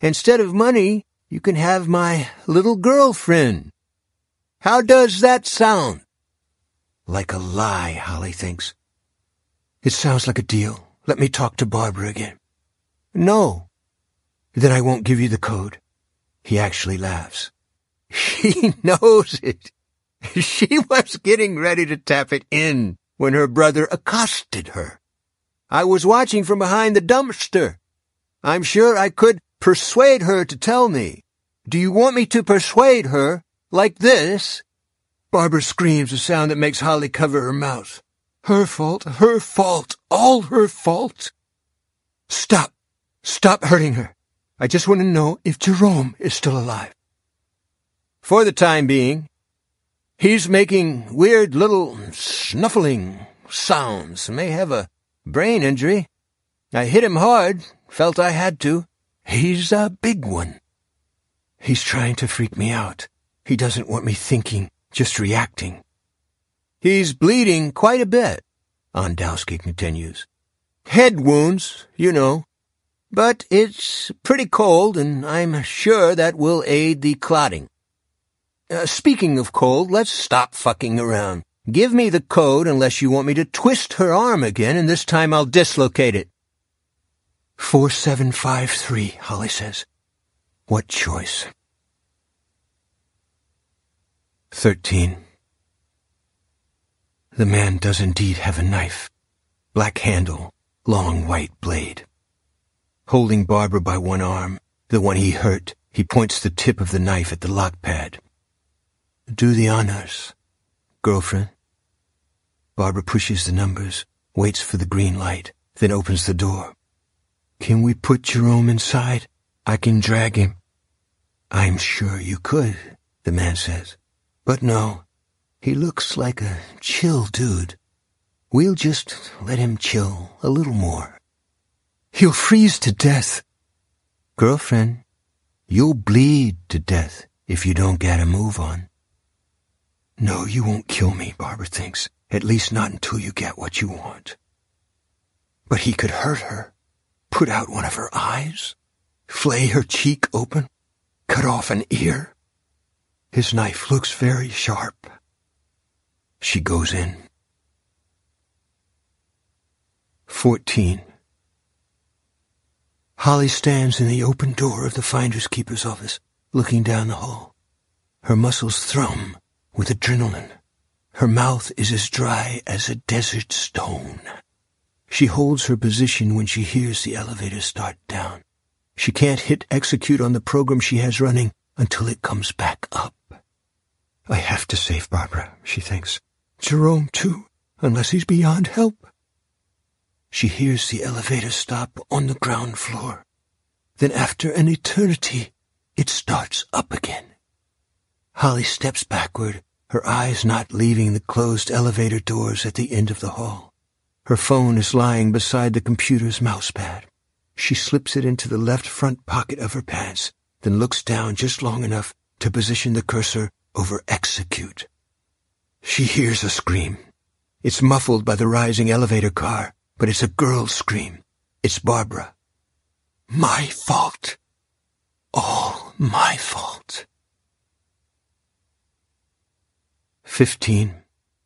Instead of money, you can have my little girlfriend. How does that sound? Like a lie, Holly thinks. It sounds like a deal. Let me talk to Barbara again. No. Then I won't give you the code. He actually laughs. She knows it. She was getting ready to tap it in when her brother accosted her. I was watching from behind the dumpster. I'm sure I could persuade her to tell me. Do you want me to persuade her like this? Barbara screams, a sound that makes Holly cover her mouth. Her fault, all her fault. Stop hurting her. I just want to know if Jerome is still alive. For the time being, he's making weird little snuffling sounds. May have a brain injury. I hit him hard, felt I had to. He's a big one. He's trying to freak me out. He doesn't want me thinking, just reacting. He's bleeding quite a bit, Ondowski continues. Head wounds, you know. But it's pretty cold, and I'm sure that will aid the clotting. Speaking of cold, let's stop fucking around. Give me the code unless you want me to twist her arm again, and this time I'll dislocate it. 4753, Holly says. What choice? 13. The man does indeed have a knife. Black handle, long white blade. Holding Barbara by one arm, the one he hurt, he points the tip of the knife at the lock pad. Do the honors, girlfriend. Barbara pushes the numbers, waits for the green light, then opens the door. Can we put Jerome inside? I can drag him. I'm sure you could, the man says. But no, he looks like a chill dude. We'll just let him chill a little more. He'll freeze to death. Girlfriend, you'll bleed to death if you don't get a move on. No, you won't kill me, Barbara thinks. At least not until you get what you want. But he could hurt her, put out one of her eyes, flay her cheek open, cut off an ear. His knife looks very sharp. She goes in. 14. Holly stands in the open door of the finder's keeper's office, looking down the hall. Her muscles thrum with adrenaline. Her mouth is as dry as a desert stone. She holds her position when she hears the elevator start down. She can't hit execute on the program she has running until it comes back up. I have to save Barbara, she thinks. Jerome, too, unless he's beyond help. She hears the elevator stop on the ground floor. Then after an eternity, it starts up again. Holly steps backward, her eyes not leaving the closed elevator doors at the end of the hall. Her phone is lying beside the computer's mousepad. She slips it into the left front pocket of her pants, then looks down just long enough to position the cursor over execute. She hears a scream. It's muffled by the rising elevator car, but it's a girl's scream. It's Barbara. My fault. All my fault. 15.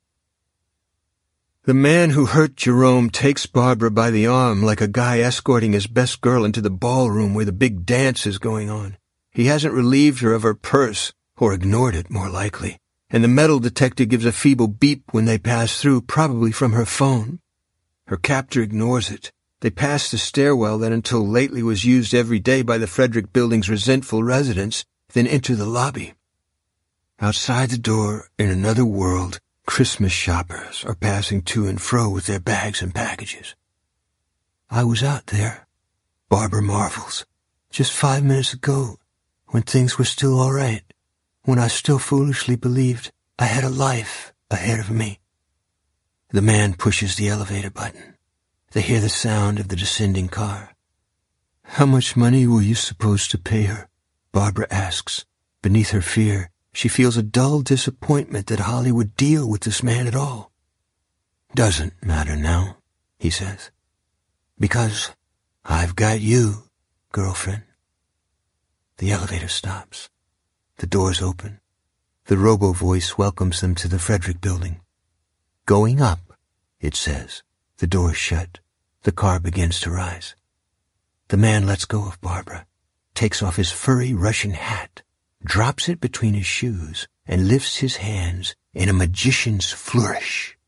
The man who hurt Jerome takes Barbara by the arm like a guy escorting his best girl into the ballroom where the big dance is going on. He hasn't relieved her of her purse, or ignored it, more likely, and the metal detector gives a feeble beep when they pass through, probably from her phone. Her captor ignores it. They pass the stairwell that until lately was used every day by the Frederick Building's resentful residents, then enter the lobby. Outside the door, in another world, Christmas shoppers are passing to and fro with their bags and packages. I was out there, Barbara marvels, just 5 minutes ago, when things were still all right, when I still foolishly believed I had a life ahead of me. The man pushes the elevator button. They hear the sound of the descending car. How much money were you supposed to pay her? Barbara asks. Beneath her fear, she feels a dull disappointment that Holly would deal with this man at all. Doesn't matter now, he says. Because I've got you, girlfriend. The elevator stops. The doors open. The robo-voice welcomes them to the Frederick Building. Going up, it says. The doors shut. The car begins to rise. The man lets go of Barbara, takes off his furry Russian hat, drops it between his shoes, and lifts his hands in a magician's flourish.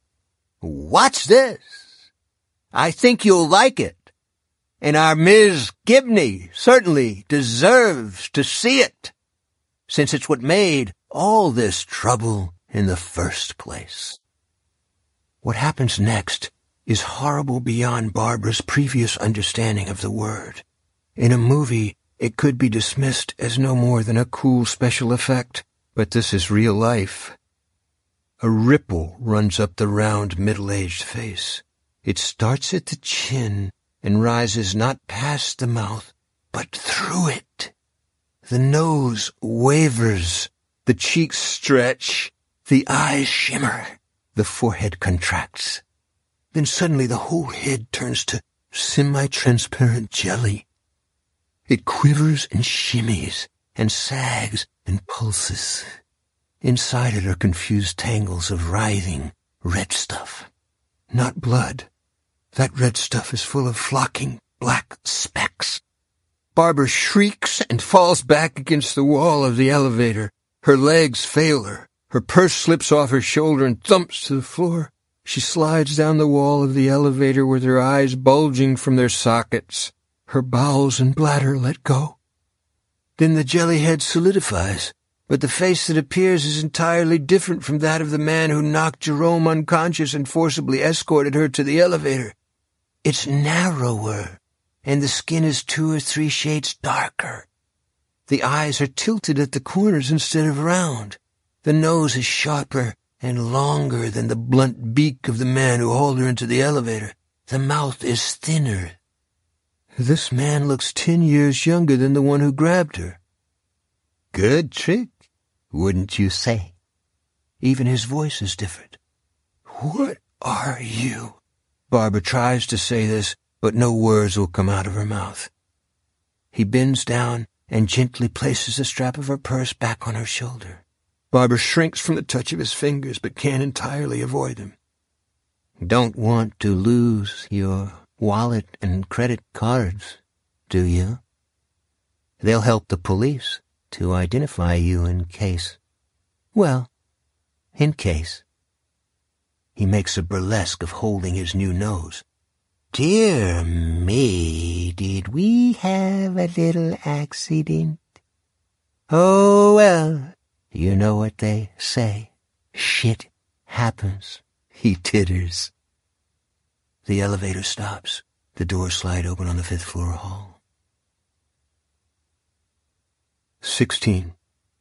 "What's this? I think you'll like it. And our Ms. Gibney certainly deserves to see it, since it's what made all this trouble in the first place." What happens next is horrible beyond Barbara's previous understanding of the word. In a movie, it could be dismissed as no more than a cool special effect, but this is real life. A ripple runs up the round, middle-aged face. It starts at the chin and rises not past the mouth, but through it. The nose wavers, the cheeks stretch, the eyes shimmer, the forehead contracts. Then suddenly the whole head turns to semi-transparent jelly. It quivers and shimmies and sags and pulses. Inside it are confused tangles of writhing red stuff. Not blood. That red stuff is full of flocking black specks. Barbara shrieks and falls back against the wall of the elevator. Her legs fail her. Her purse slips off her shoulder and thumps to the floor. She slides down the wall of the elevator with her eyes bulging from their sockets. Her bowels and bladder let go. Then the jelly head solidifies, but the face that appears is entirely different from that of the man who knocked Jerome unconscious and forcibly escorted her to the elevator. It's narrower, and the skin is 2 or 3 shades darker. The eyes are tilted at the corners instead of round. The nose is sharper and longer than the blunt beak of the man who hauled her into the elevator. The mouth is thinner. This man looks 10 years younger than the one who grabbed her. Good trick, wouldn't you say? Even his voice is different. "What are you?" Barbara tries to say this, but no words will come out of her mouth. He bends down and gently places the strap of her purse back on her shoulder. Barbara shrinks from the touch of his fingers, but can't entirely avoid them. "Don't want to lose your wallet and credit cards, do you? They'll help the police to identify you in case. Well, in case." He makes a burlesque of holding his new nose. "Dear me, did we have a little accident? Oh, well, you know what they say. Shit happens." He titters. The elevator stops. The doors slide open on the 5th floor hall. 16.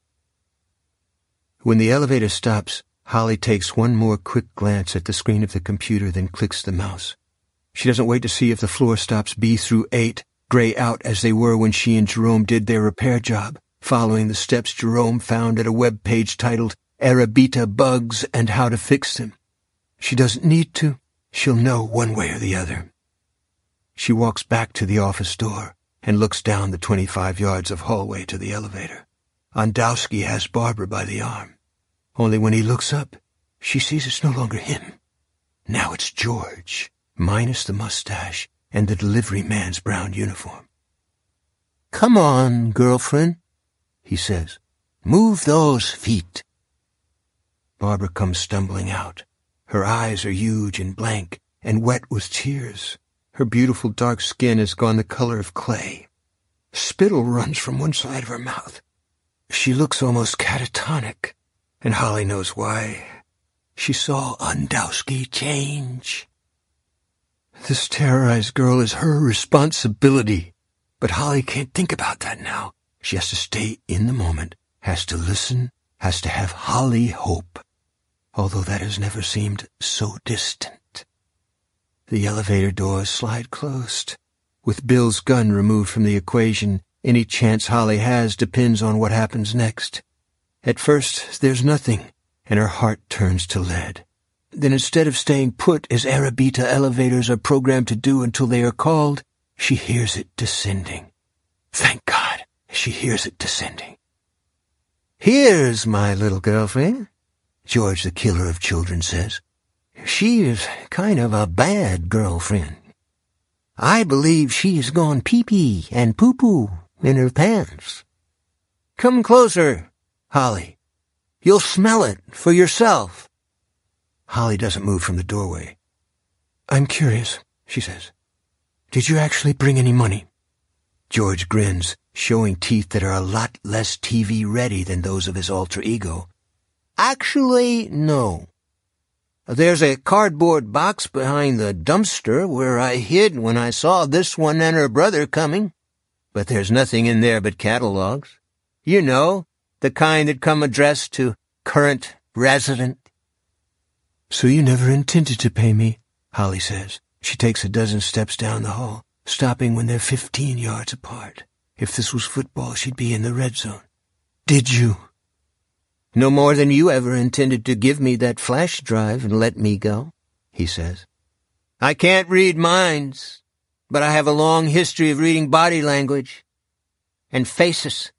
When the elevator stops, Holly takes one more quick glance at the screen of the computer, then clicks the mouse. She doesn't wait to see if the floor stops B through 8 gray out as they were when she and Jerome did their repair job, following the steps Jerome found at a web page titled Arabita Bugs and How to Fix Them. She doesn't need to. She'll know one way or the other. She walks back to the office door and looks down the 25 yards of hallway to the elevator. Ondowski has Barbara by the arm. Only when he looks up, she sees it's no longer him. Now it's George, minus the mustache and the delivery man's brown uniform. "Come on, girlfriend," he says. "Move those feet." Barbara comes stumbling out. Her eyes are huge and blank and wet with tears. Her beautiful dark skin has gone the color of clay. Spittle runs from one side of her mouth. She looks almost catatonic, and Holly knows why. She saw Ondowski change. This terrorized girl is her responsibility, but Holly can't think about that now. She has to stay in the moment, has to listen, has to have Holly hope, although that has never seemed so distant. The elevator doors slide closed. With Bill's gun removed from the equation, any chance Holly has depends on what happens next. At first, there's nothing, and her heart turns to lead. Then instead of staying put as Arabita elevators are programmed to do until they are called, she hears it descending. Thank God, She hears it descending. "Here's my little girlfriend," George the killer of children says. "She is kind of a bad girlfriend. I believe she's gone pee-pee and poo-poo in her pants. Come closer, Holly. You'll smell it for yourself." Holly doesn't move from the doorway. "I'm curious," she says. "Did you actually bring any money?" George grins, showing teeth that are a lot less TV-ready than those of his alter ego. "Actually, no. There's a cardboard box behind the dumpster where I hid when I saw this one and her brother coming. But there's nothing in there but catalogs. You know, the kind that come addressed to current resident." "So you never intended to pay me," Holly says. She takes a dozen steps down the hall, stopping when they're 15 yards apart. If this was football, she'd be in the red zone. "Did you?" "No more than you ever intended to give me that flash drive and let me go," he says. "I can't read minds, but I have a long history of reading body language and faces.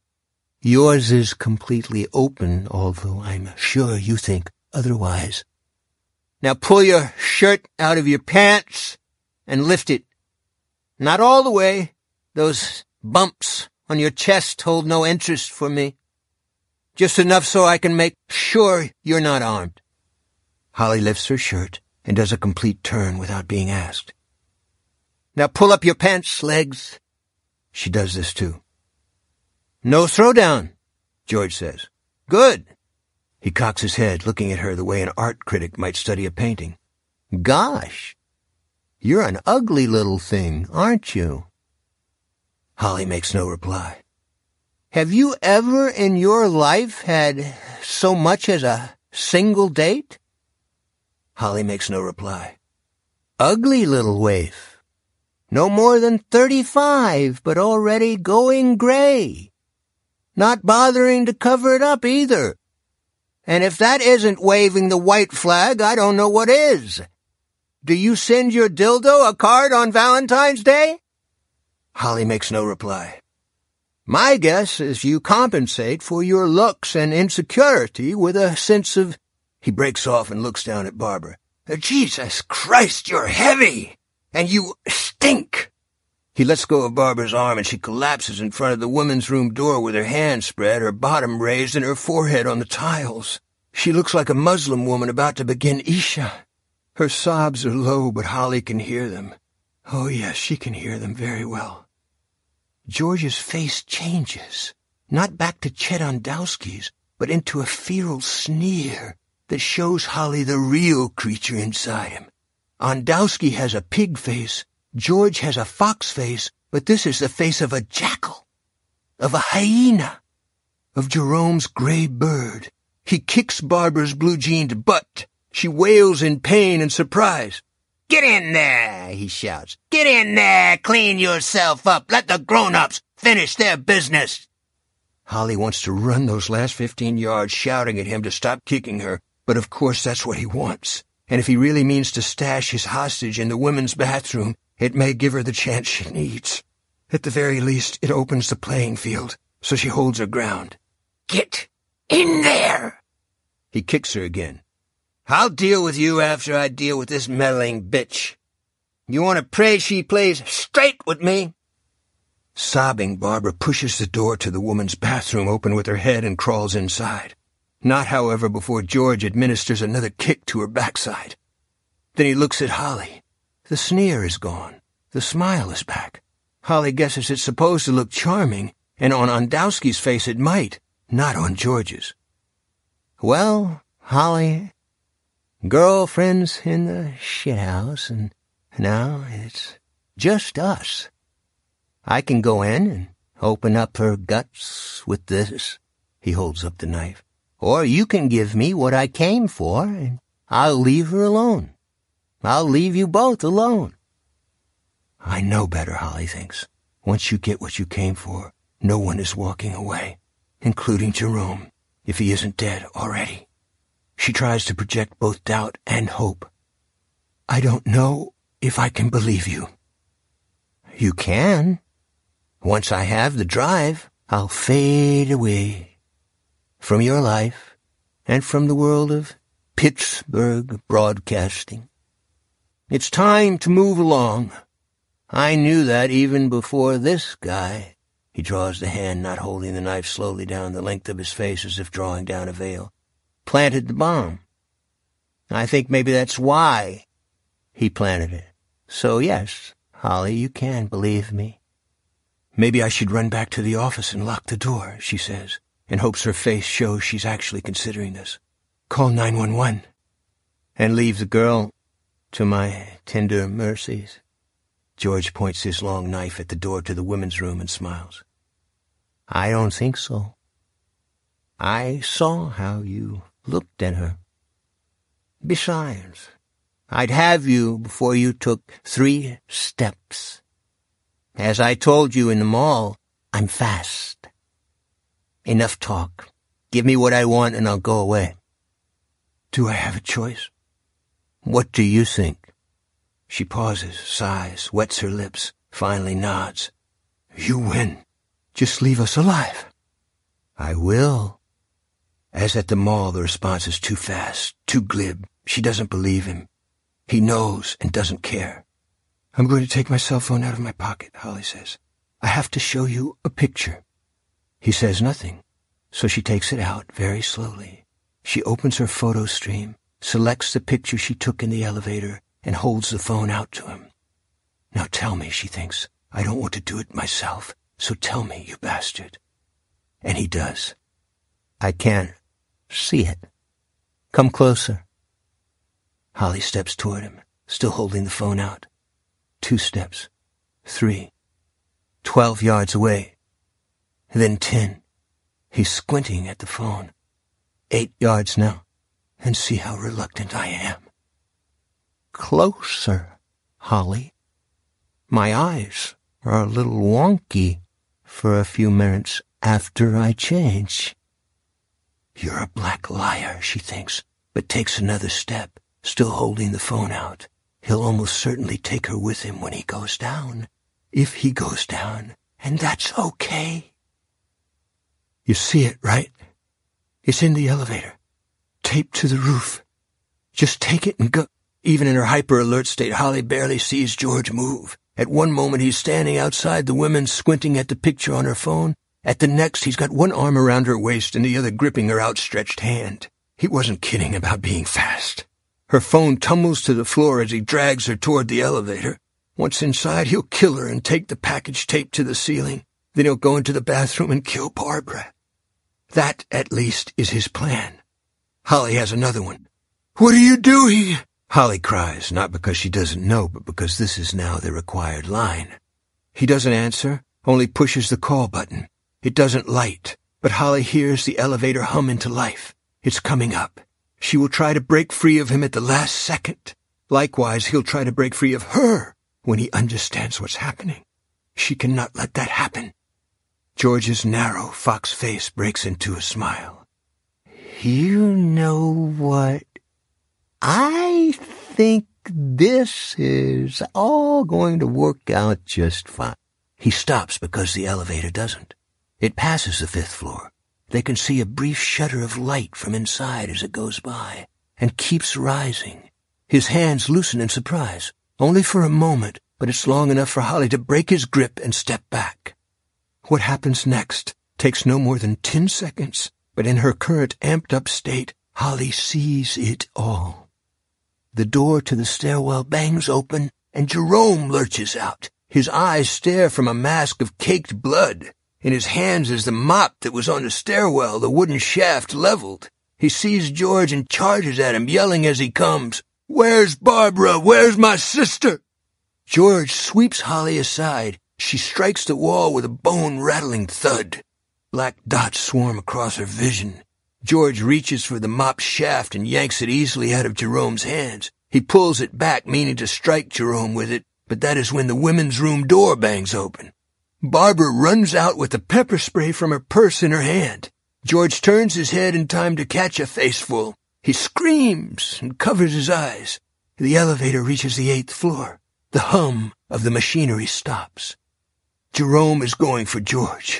Yours is completely open, although I'm sure you think otherwise. Now pull your shirt out of your pants and lift it. Not all the way. Those bumps on your chest hold no interest for me. Just enough so I can make sure you're not armed." Holly lifts her shirt and does a complete turn without being asked. "Now pull up your pants legs." She does this too. "No throwdown," George says. "Good." He cocks his head, looking at her the way an art critic might study a painting. "Gosh, you're an ugly little thing, aren't you?" Holly makes no reply. "Have you ever in your life had so much as a single date?" Holly makes no reply. "Ugly little waif. No more than 35, but already going gray. Not bothering to cover it up either. And if that isn't waving the white flag, I don't know what is. Do you send your dildo a card on Valentine's Day?" Holly makes no reply. "My guess is you compensate for your looks and insecurity with a sense of—" He breaks off and looks down at Barbara. "Jesus Christ, you're heavy! And you stink!" He lets go of Barbara's arm and she collapses in front of the women's room door with her hands spread, her bottom raised and her forehead on the tiles. She looks like a Muslim woman about to begin Isha. Her sobs are low, but Holly can hear them. Oh yes, she can hear them very well. George's face changes, not back to Chet Ondowski's, but into a feral sneer that shows Holly the real creature inside him. Ondowski has a pig face, George has a fox face, but this is the face of a jackal, of a hyena, of Jerome's gray bird. He kicks Barbara's blue-jeaned butt. She wails in pain and surprise. "Get in there," he shouts. "Get in there, clean yourself up. Let the grown-ups finish their business." Holly wants to run those last 15 yards shouting at him to stop kicking her, but of course that's what he wants. And if he really means to stash his hostage in the women's bathroom, it may give her the chance she needs. At the very least, it opens the playing field, so she holds her ground. "Get in there!" He kicks her again. "I'll deal with you after I deal with this meddling bitch. You want to pray she plays straight with me?" Sobbing, Barbara pushes the door to the woman's bathroom open with her head and crawls inside. Not, however, before George administers another kick to her backside. Then he looks at Holly. The sneer is gone. The smile is back. Holly guesses it's supposed to look charming, and on Ondowski's face it might, not on George's. "Well, Holly, girlfriend's in the shithouse, and now it's just us. I can go in and open up her guts with this." He holds up the knife. "Or you can give me what I came for, and I'll leave her alone. I'll leave you both alone." I know better, Holly thinks. Once you get what you came for, no one is walking away, including Jerome, if he isn't dead already. She tries to project both doubt and hope. "I don't know if I can believe you." "You can. Once I have the drive." I'll fade away from your life and from the world of Pittsburgh broadcasting. It's time to move along. I knew that even before this guy. He draws the hand not holding the knife slowly down the length of his face as if drawing down a veil. Planted the bomb. I think maybe that's why he planted it. So yes, Holly, you can believe me. Maybe I should run back to the office and lock the door, she says, and hopes her face shows she's actually considering this. Call 911 and leave the girl to my tender mercies. George points his long knife at the door to the women's room and smiles. I don't think so. I saw how you looked at her. Besides, I'd have you before you took 3 steps. As I told you in the mall, I'm fast. Enough talk. Give me what I want and I'll go away. Do I have a choice? What do you think? She pauses, sighs, wets her lips, finally nods. You win. Just leave us alive. I will. As at the mall, the response is too fast, too glib. She doesn't believe him. He knows and doesn't care. I'm going to take my cell phone out of my pocket, Holly says. I have to show you a picture. He says nothing, so she takes it out very slowly. She opens her photo stream, selects the picture she took in the elevator, and holds the phone out to him. Now tell me, she thinks. I don't want to do it myself, so tell me, you bastard. And he does. I can't see it. Come closer. Holly steps toward him, still holding the phone out. 2 steps. 3. 12 yards away. Then 10. He's squinting at the phone. 8 yards now. And see how reluctant I am. Closer, Holly. My eyes are a little wonky for a few minutes after I change. You're a black liar, she thinks, but takes another step, still holding the phone out. He'll almost certainly take her with him when he goes down. If he goes down, and that's okay. You see it, right? It's in the elevator, taped to the roof. Just take it and go. Even in her hyper-alert state, Holly barely sees George move. At one moment, he's standing outside the women, squinting at the picture on her phone. At the next, he's got one arm around her waist and the other gripping her outstretched hand. He wasn't kidding about being fast. Her phone tumbles to the floor as he drags her toward the elevator. Once inside, he'll kill her and take the package taped to the ceiling. Then he'll go into the bathroom and kill Barbara. That, at least, is his plan. Holly has another one. What are you doing? Holly cries, not because she doesn't know, but because this is now the required line. He doesn't answer, only pushes the call button. It doesn't light, but Holly hears the elevator hum into life. It's coming up. She will try to break free of him at the last second. Likewise, he'll try to break free of her when he understands what's happening. She cannot let that happen. George's narrow fox face breaks into a smile. You know what? I think this is all going to work out just fine. He stops because the elevator doesn't. It passes the 5th floor. They can see a brief shudder of light from inside as it goes by, and keeps rising. His hands loosen in surprise, only for a moment, but it's long enough for Holly to break his grip and step back. What happens next takes no more than 10 seconds, but in her current amped-up state, Holly sees it all. The door to the stairwell bangs open, and Jerome lurches out. His eyes stare from a mask of caked blood. In his hands is the mop that was on the stairwell, the wooden shaft leveled. He sees George and charges at him, yelling as he comes, "Where's Barbara? Where's my sister?" George sweeps Holly aside. She strikes the wall with a bone-rattling thud. Black dots swarm across her vision. George reaches for the mop shaft and yanks it easily out of Jerome's hands. He pulls it back, meaning to strike Jerome with it, but that is when the women's room door bangs open. Barbara runs out with the pepper spray from her purse in her hand. George turns his head in time to catch a faceful. He screams and covers his eyes. The elevator reaches the 8th floor. The hum of the machinery stops. Jerome is going for George.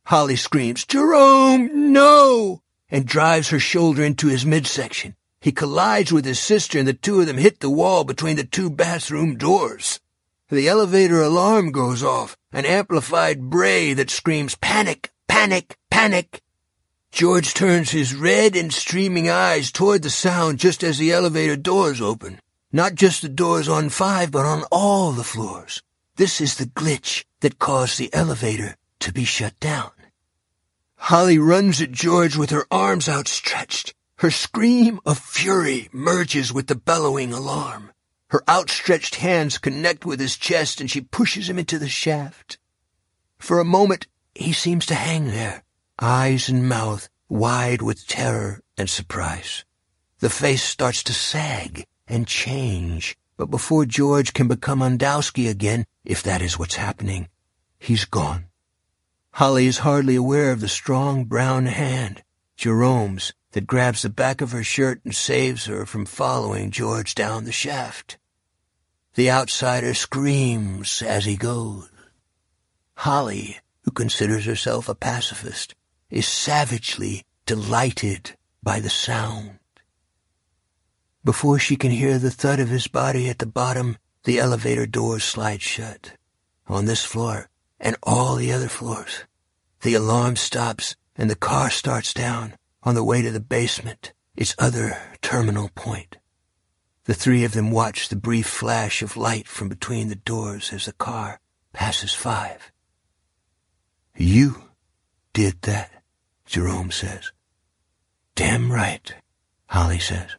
Holly screams, "Jerome, no!" and drives her shoulder into his midsection. He collides with his sister, and the two of them hit the wall between the two bathroom doors. The elevator alarm goes off, an amplified bray that screams, "Panic! Panic! Panic!" George turns his red and streaming eyes toward the sound just as the elevator doors open. Not just the doors on 5, but on all the floors. This is the glitch that caused the elevator to be shut down. Holly runs at George with her arms outstretched. Her scream of fury merges with the bellowing alarm. Her outstretched hands connect with his chest, and she pushes him into the shaft. For a moment, he seems to hang there, eyes and mouth wide with terror and surprise. The face starts to sag and change, but before George can become Ondowski again, if that is what's happening, he's gone. Holly is hardly aware of the strong brown hand, Jerome's, that grabs the back of her shirt and saves her from following George down the shaft. The outsider screams as he goes. Holly, who considers herself a pacifist, is savagely delighted by the sound. Before she can hear the thud of his body at the bottom, the elevator doors slide shut. On this floor, and all the other floors, the alarm stops and the car starts down on the way to the basement, its other terminal point. The three of them watch the brief flash of light from between the doors as the car passes 5. "You did that," Jerome says. "Damn right," Holly says.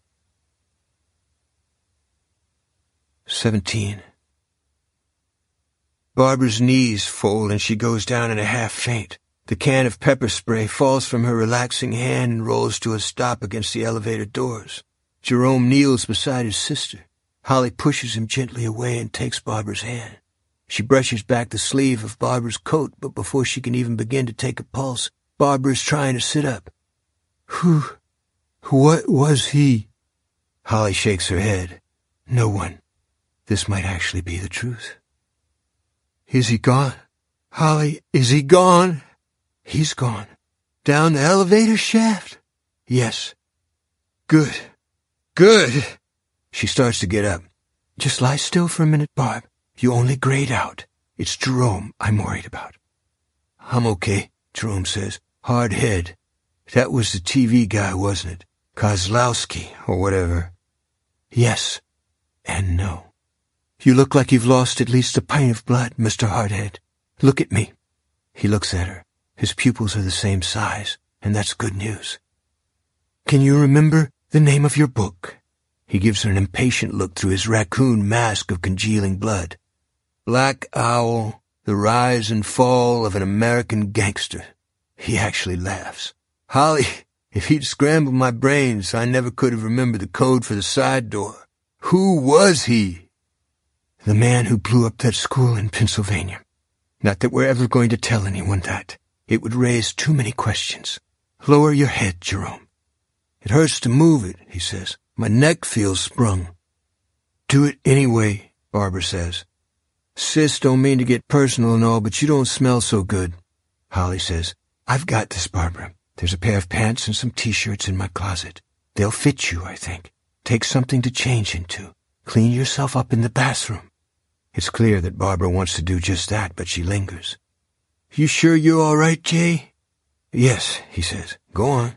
17. Barbara's knees fold and she goes down in a half faint. The can of pepper spray falls from her relaxing hand and rolls to a stop against the elevator doors. Jerome kneels beside his sister. Holly pushes him gently away and takes Barbara's hand. She brushes back the sleeve of Barbara's coat, but before she can even begin to take a pulse, Barbara's trying to sit up. What was he?" Holly shakes her head. "No one. This might actually be the truth." "Is he gone? Holly, is he gone?" "He's gone. Down the elevator shaft?" "Yes." "Good. Good." She starts to get up. "Just lie still for a minute, Barb. You only grayed out. It's Jerome I'm worried about." "I'm okay," Jerome says. "Hard head. That was the TV guy, wasn't it? Kozlowski, or whatever." "Yes. And no. You look like you've lost at least a pint of blood, Mr. Hardhead. Look at me." He looks at her. His pupils are the same size, and that's good news. "Can you remember the name of your book?" He gives her an impatient look through his raccoon mask of congealing blood. "Black Owl, The Rise and Fall of an American Gangster." He actually laughs. "Holly, if he'd scrambled my brains, I never could have remembered the code for the side door. Who was he?" "The man who blew up that school in Pennsylvania. Not that we're ever going to tell anyone that. It would raise too many questions. Lower your head, Jerome." "It hurts to move it," he says. "My neck feels sprung." "Do it anyway," Barbara says. "Sis, don't mean to get personal and all, but you don't smell so good." Holly says, "I've got this, Barbara. There's a pair of pants and some T-shirts in my closet. They'll fit you, I think. Take something to change into. Clean yourself up in the bathroom." It's clear that Barbara wants to do just that, but she lingers. "You sure you're all right, Jay?" "Yes," he says. "Go on."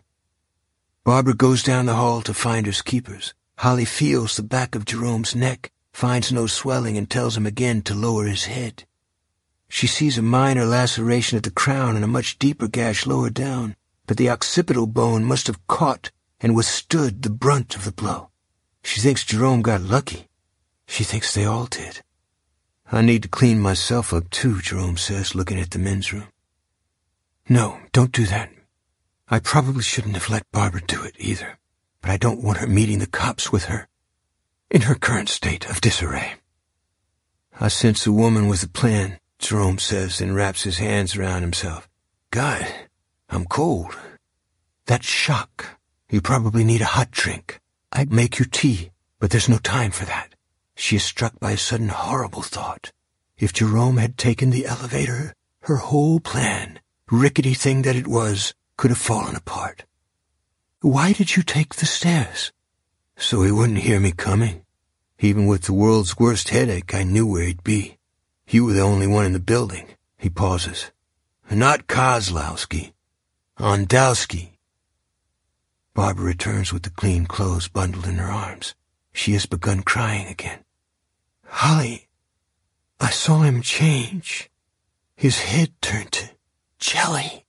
Barbara goes down the hall to Finders Keepers. Holly feels the back of Jerome's neck, finds no swelling, and tells him again to lower his head. She sees a minor laceration at the crown and a much deeper gash lower down, but the occipital bone must have caught and withstood the brunt of the blow. She thinks Jerome got lucky. She thinks they all did. "I need to clean myself up too," Jerome says, looking at the men's room. "No, don't do that. I probably shouldn't have let Barbara do it either, but I don't want her meeting the cops with her in her current state of disarray." "I sense a woman with a plan," Jerome says, and wraps his hands around himself. "God, I'm cold." "That's shock. You probably need a hot drink. I'd make you tea, but there's no time for that." She is struck by a sudden horrible thought. If Jerome had taken the elevator, her whole plan rickety thing that it was, could have fallen apart. Why did you take the stairs? So he wouldn't hear me coming. Even with the world's worst headache, I knew where he'd be. You were the only one in the building. He pauses. Not Kozlowski. Ondowski. Barbara returns with the clean clothes bundled in her arms. She has begun crying again. Holly, I saw him change. His head turned to jelly.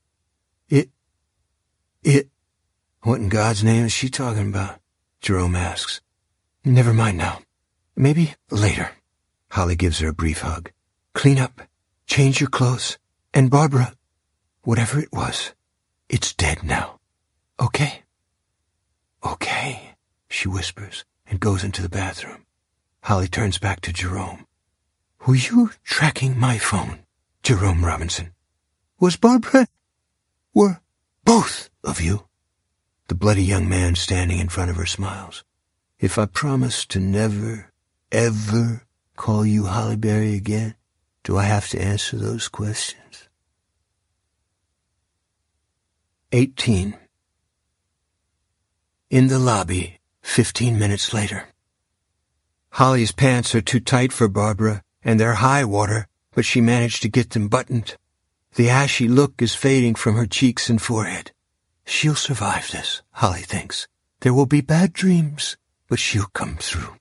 What in God's name is she talking about? Jerome asks. Never mind now. Maybe later. Holly gives her a brief hug. Clean up, change your clothes, and Barbara, whatever it was, it's dead now. Okay? Okay, she whispers and goes into the bathroom. Holly turns back to Jerome. Were you tracking my phone, Jerome Robinson? Was Barbara? Were both of you? The bloody young man standing in front of her smiles. If I promise to never, ever call you Hollyberry again, do I have to answer those questions? 18. In the lobby, 15 minutes later. Holly's pants are too tight for Barbara, and they're high water, but she managed to get them buttoned. The ashy look is fading from her cheeks and forehead. She'll survive this, Holly thinks. There will be bad dreams, but she'll come through.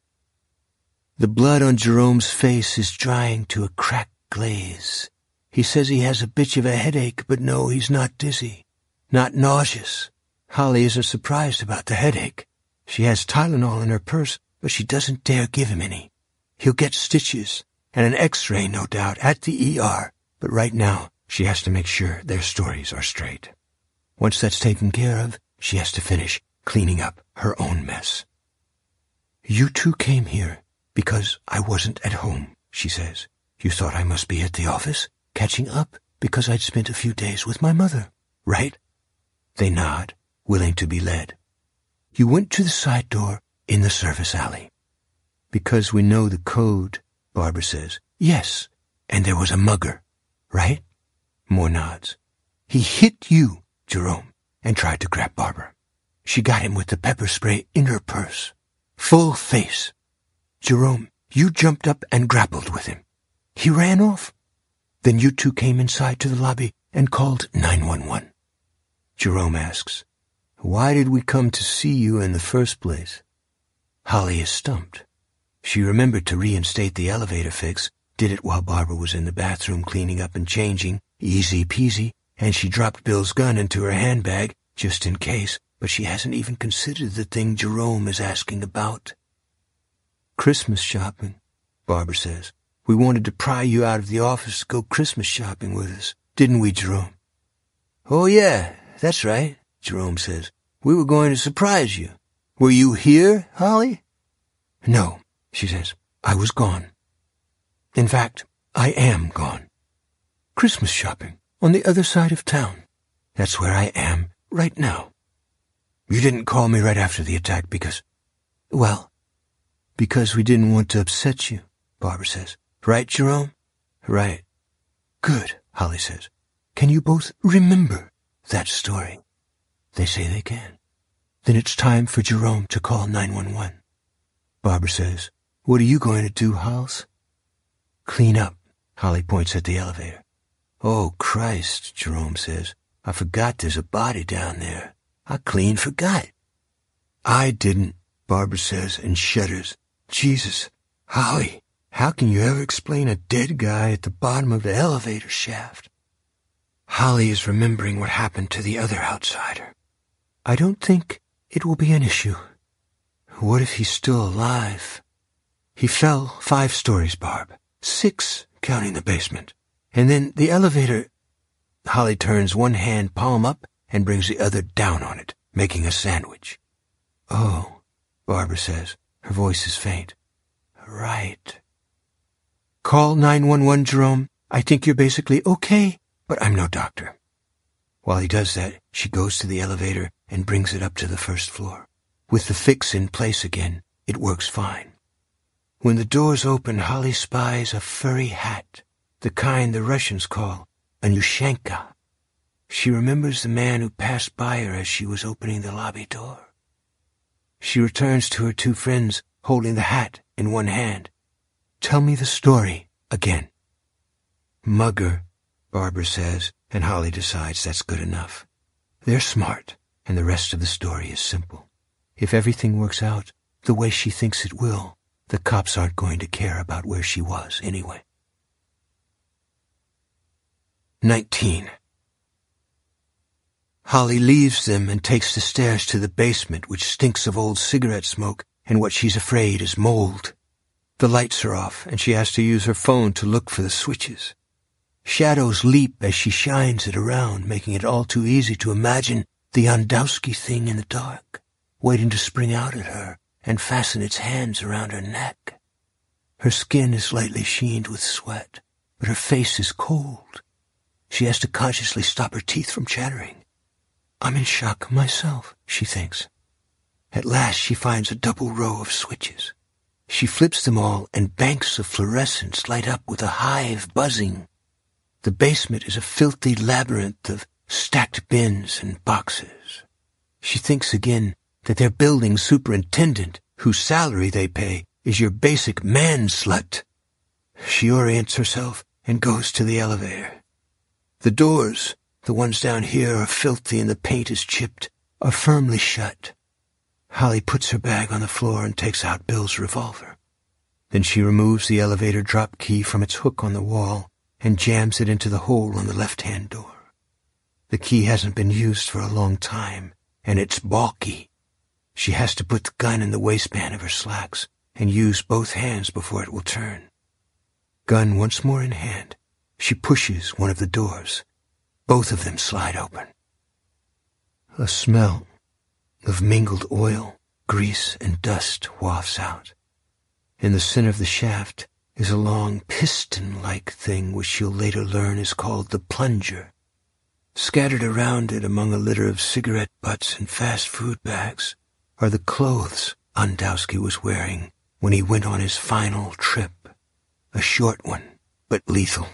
The blood on Jerome's face is drying to a cracked glaze. He says he has a bitch of a headache, but no, he's not dizzy, not nauseous. Holly isn't surprised about the headache. She has Tylenol in her purse, but she doesn't dare give him any. He'll get stitches and an X-ray, no doubt, at the ER, but right now she has to make sure their stories are straight. Once that's taken care of, she has to finish cleaning up her own mess. You two came here because I wasn't at home, she says. You thought I must be at the office, catching up because I'd spent a few days with my mother, right? They nod, willing to be led. You went to the side door in the service alley. Because we know the code, Barbara says. Yes, and there was a mugger, right? More nods. He hit you, Jerome, and tried to grab Barbara. She got him with the pepper spray in her purse. Full face. Jerome, you jumped up and grappled with him. He ran off. Then you two came inside to the lobby and called 911. Jerome asks, why did we come to see you in the first place? Holly is stumped. She remembered to reinstate the elevator fix, did it while Barbara was in the bathroom cleaning up and changing, easy peasy, and she dropped Bill's gun into her handbag, just in case, but she hasn't even considered the thing Jerome is asking about. Christmas shopping, Barbara says. We wanted to pry you out of the office to go Christmas shopping with us, didn't we, Jerome? Oh, yeah, that's right, Jerome says. We were going to surprise you. Were you here, Holly? No, she says. I was gone. In fact, I am gone. Christmas shopping on the other side of town. That's where I am right now. You didn't call me right after the attack because we didn't want to upset you, Barbara says. Right, Jerome? Right. Good, Holly says. Can you both remember that story? They say they can. Then it's time for Jerome to call 911. Barbara says, what are you going to do, Hols? Clean up, Holly points at the elevator. Oh, Christ, Jerome says. I forgot there's a body down there. I clean forgot. I didn't, Barbara says and shudders. Jesus, Holly, how can you ever explain a dead guy at the bottom of the elevator shaft? Holly is remembering what happened to the other outsider. I don't think it will be an issue. What if he's still alive? He fell 5 stories, Barb. 6, counting the basement. And then the elevator... Holly turns one hand palm up and brings the other down on it, making a sandwich. Oh, Barbara says. Her voice is faint. Right. Call 911, Jerome. I think you're basically okay, but I'm no doctor. While he does that, she goes to the elevator and brings it up to the first floor. With the fix in place again, it works fine. When the doors open, Holly spies a furry hat, the kind the Russians call a Nushenka. She remembers the man who passed by her as she was opening the lobby door. She returns to her two friends, holding the hat in one hand. "Tell me the story again." "Mugger," Barbara says, and Holly decides that's good enough. They're smart, and the rest of the story is simple. If everything works out the way she thinks it will, the cops aren't going to care about where she was anyway. 19. Holly leaves them and takes the stairs to the basement, which stinks of old cigarette smoke and what she's afraid is mold. The lights are off, and she has to use her phone to look for the switches. Shadows leap as she shines it around, making it all too easy to imagine the Ondowski thing in the dark, waiting to spring out at her and fasten its hands around her neck. Her skin is lightly sheened with sweat, but her face is cold. She has to consciously stop her teeth from chattering. I'm in shock myself, she thinks. At last she finds a double row of switches. She flips them all, and banks of fluorescence light up with a hive buzzing. The basement is a filthy labyrinth of stacked bins and boxes. She thinks again that their building superintendent, whose salary they pay, is your basic man-slut. She orients herself and goes to the elevator. The doors, the ones down here, are filthy and the paint is chipped, are firmly shut. Holly puts her bag on the floor and takes out Bill's revolver. Then she removes the elevator drop key from its hook on the wall and jams it into the hole on the left-hand door. The key hasn't been used for a long time, and it's balky. She has to put the gun in the waistband of her slacks and use both hands before it will turn. Gun once more in hand, she pushes one of the doors. Both of them slide open. A smell of mingled oil, grease, and dust wafts out. In the center of the shaft is a long piston-like thing which she'll later learn is called the plunger. Scattered around it among a litter of cigarette butts and fast food bags are the clothes Ondowski was wearing when he went on his final trip, a short one, but lethal.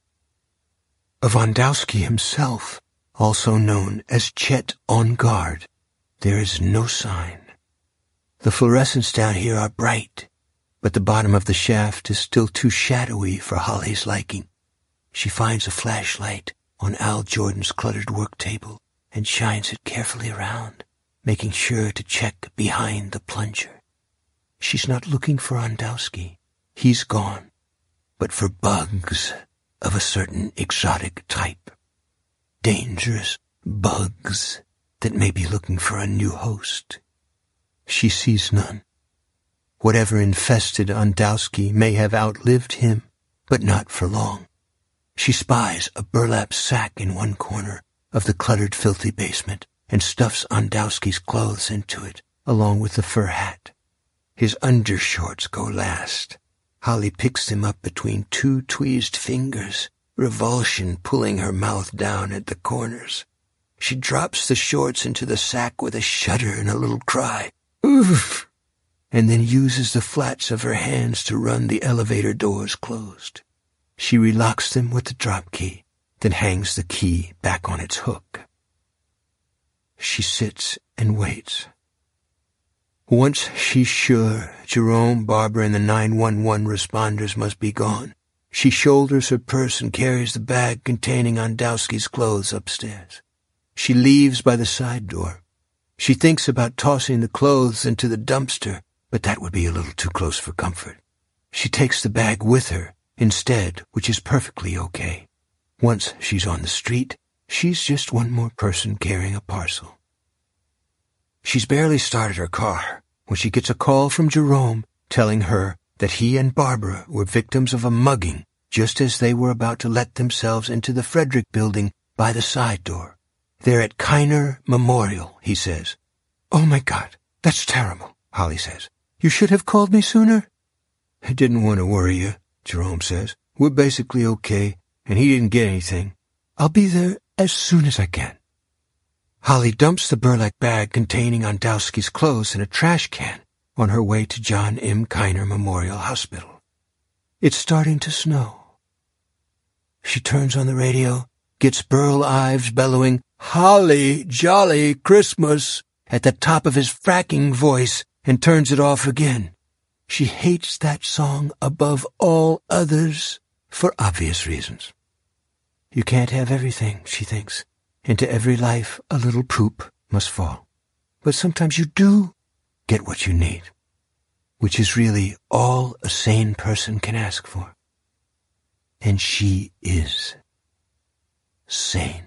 Of Ondowski himself, also known as Chet On Guard, there is no sign. The fluorescents down here are bright, but the bottom of the shaft is still too shadowy for Holly's liking. She finds a flashlight on Al Jordan's cluttered work table and shines it carefully around, making sure to check behind the plunger. She's not looking for Ondowski. He's gone. But for bugs of a certain exotic type. Dangerous bugs that may be looking for a new host. She sees none. Whatever infested Ondowski may have outlived him, but not for long. She spies a burlap sack in one corner of the cluttered, filthy basement and stuffs Ondowski's clothes into it, along with the fur hat. His undershorts go last. Holly picks them up between two tweezed fingers, revulsion pulling her mouth down at the corners. She drops the shorts into the sack with a shudder and a little cry, "Oof!" and then uses the flats of her hands to run the elevator doors closed. She relocks them with the drop key, then hangs the key back on its hook. She sits and waits. Once she's sure Jerome, Barbara, and the 911 responders must be gone, she shoulders her purse and carries the bag containing Ondowski's clothes upstairs. She leaves by the side door. She thinks about tossing the clothes into the dumpster, but that would be a little too close for comfort. She takes the bag with her instead, which is perfectly okay. Once she's on the street, she's just one more person carrying a parcel. She's barely started her car when she gets a call from Jerome telling her that he and Barbara were victims of a mugging just as they were about to let themselves into the Frederick building by the side door. They're at Kiner Memorial, he says. "Oh my God, that's terrible," Holly says. "You should have called me sooner." "I didn't want to worry you," Jerome says. "We're basically okay, and he didn't get anything. I'll be there as soon as I can." Holly dumps the burlap bag containing Ondowski's clothes in a trash can on her way to John M. Kiner Memorial Hospital. It's starting to snow. She turns on the radio, gets Burl Ives bellowing, "Holly Jolly Christmas," at the top of his fracking voice and turns it off again. She hates that song above all others for obvious reasons. You can't have everything, she thinks. Into every life a little poop must fall. But sometimes you do get what you need, which is really all a sane person can ask for. And she is sane.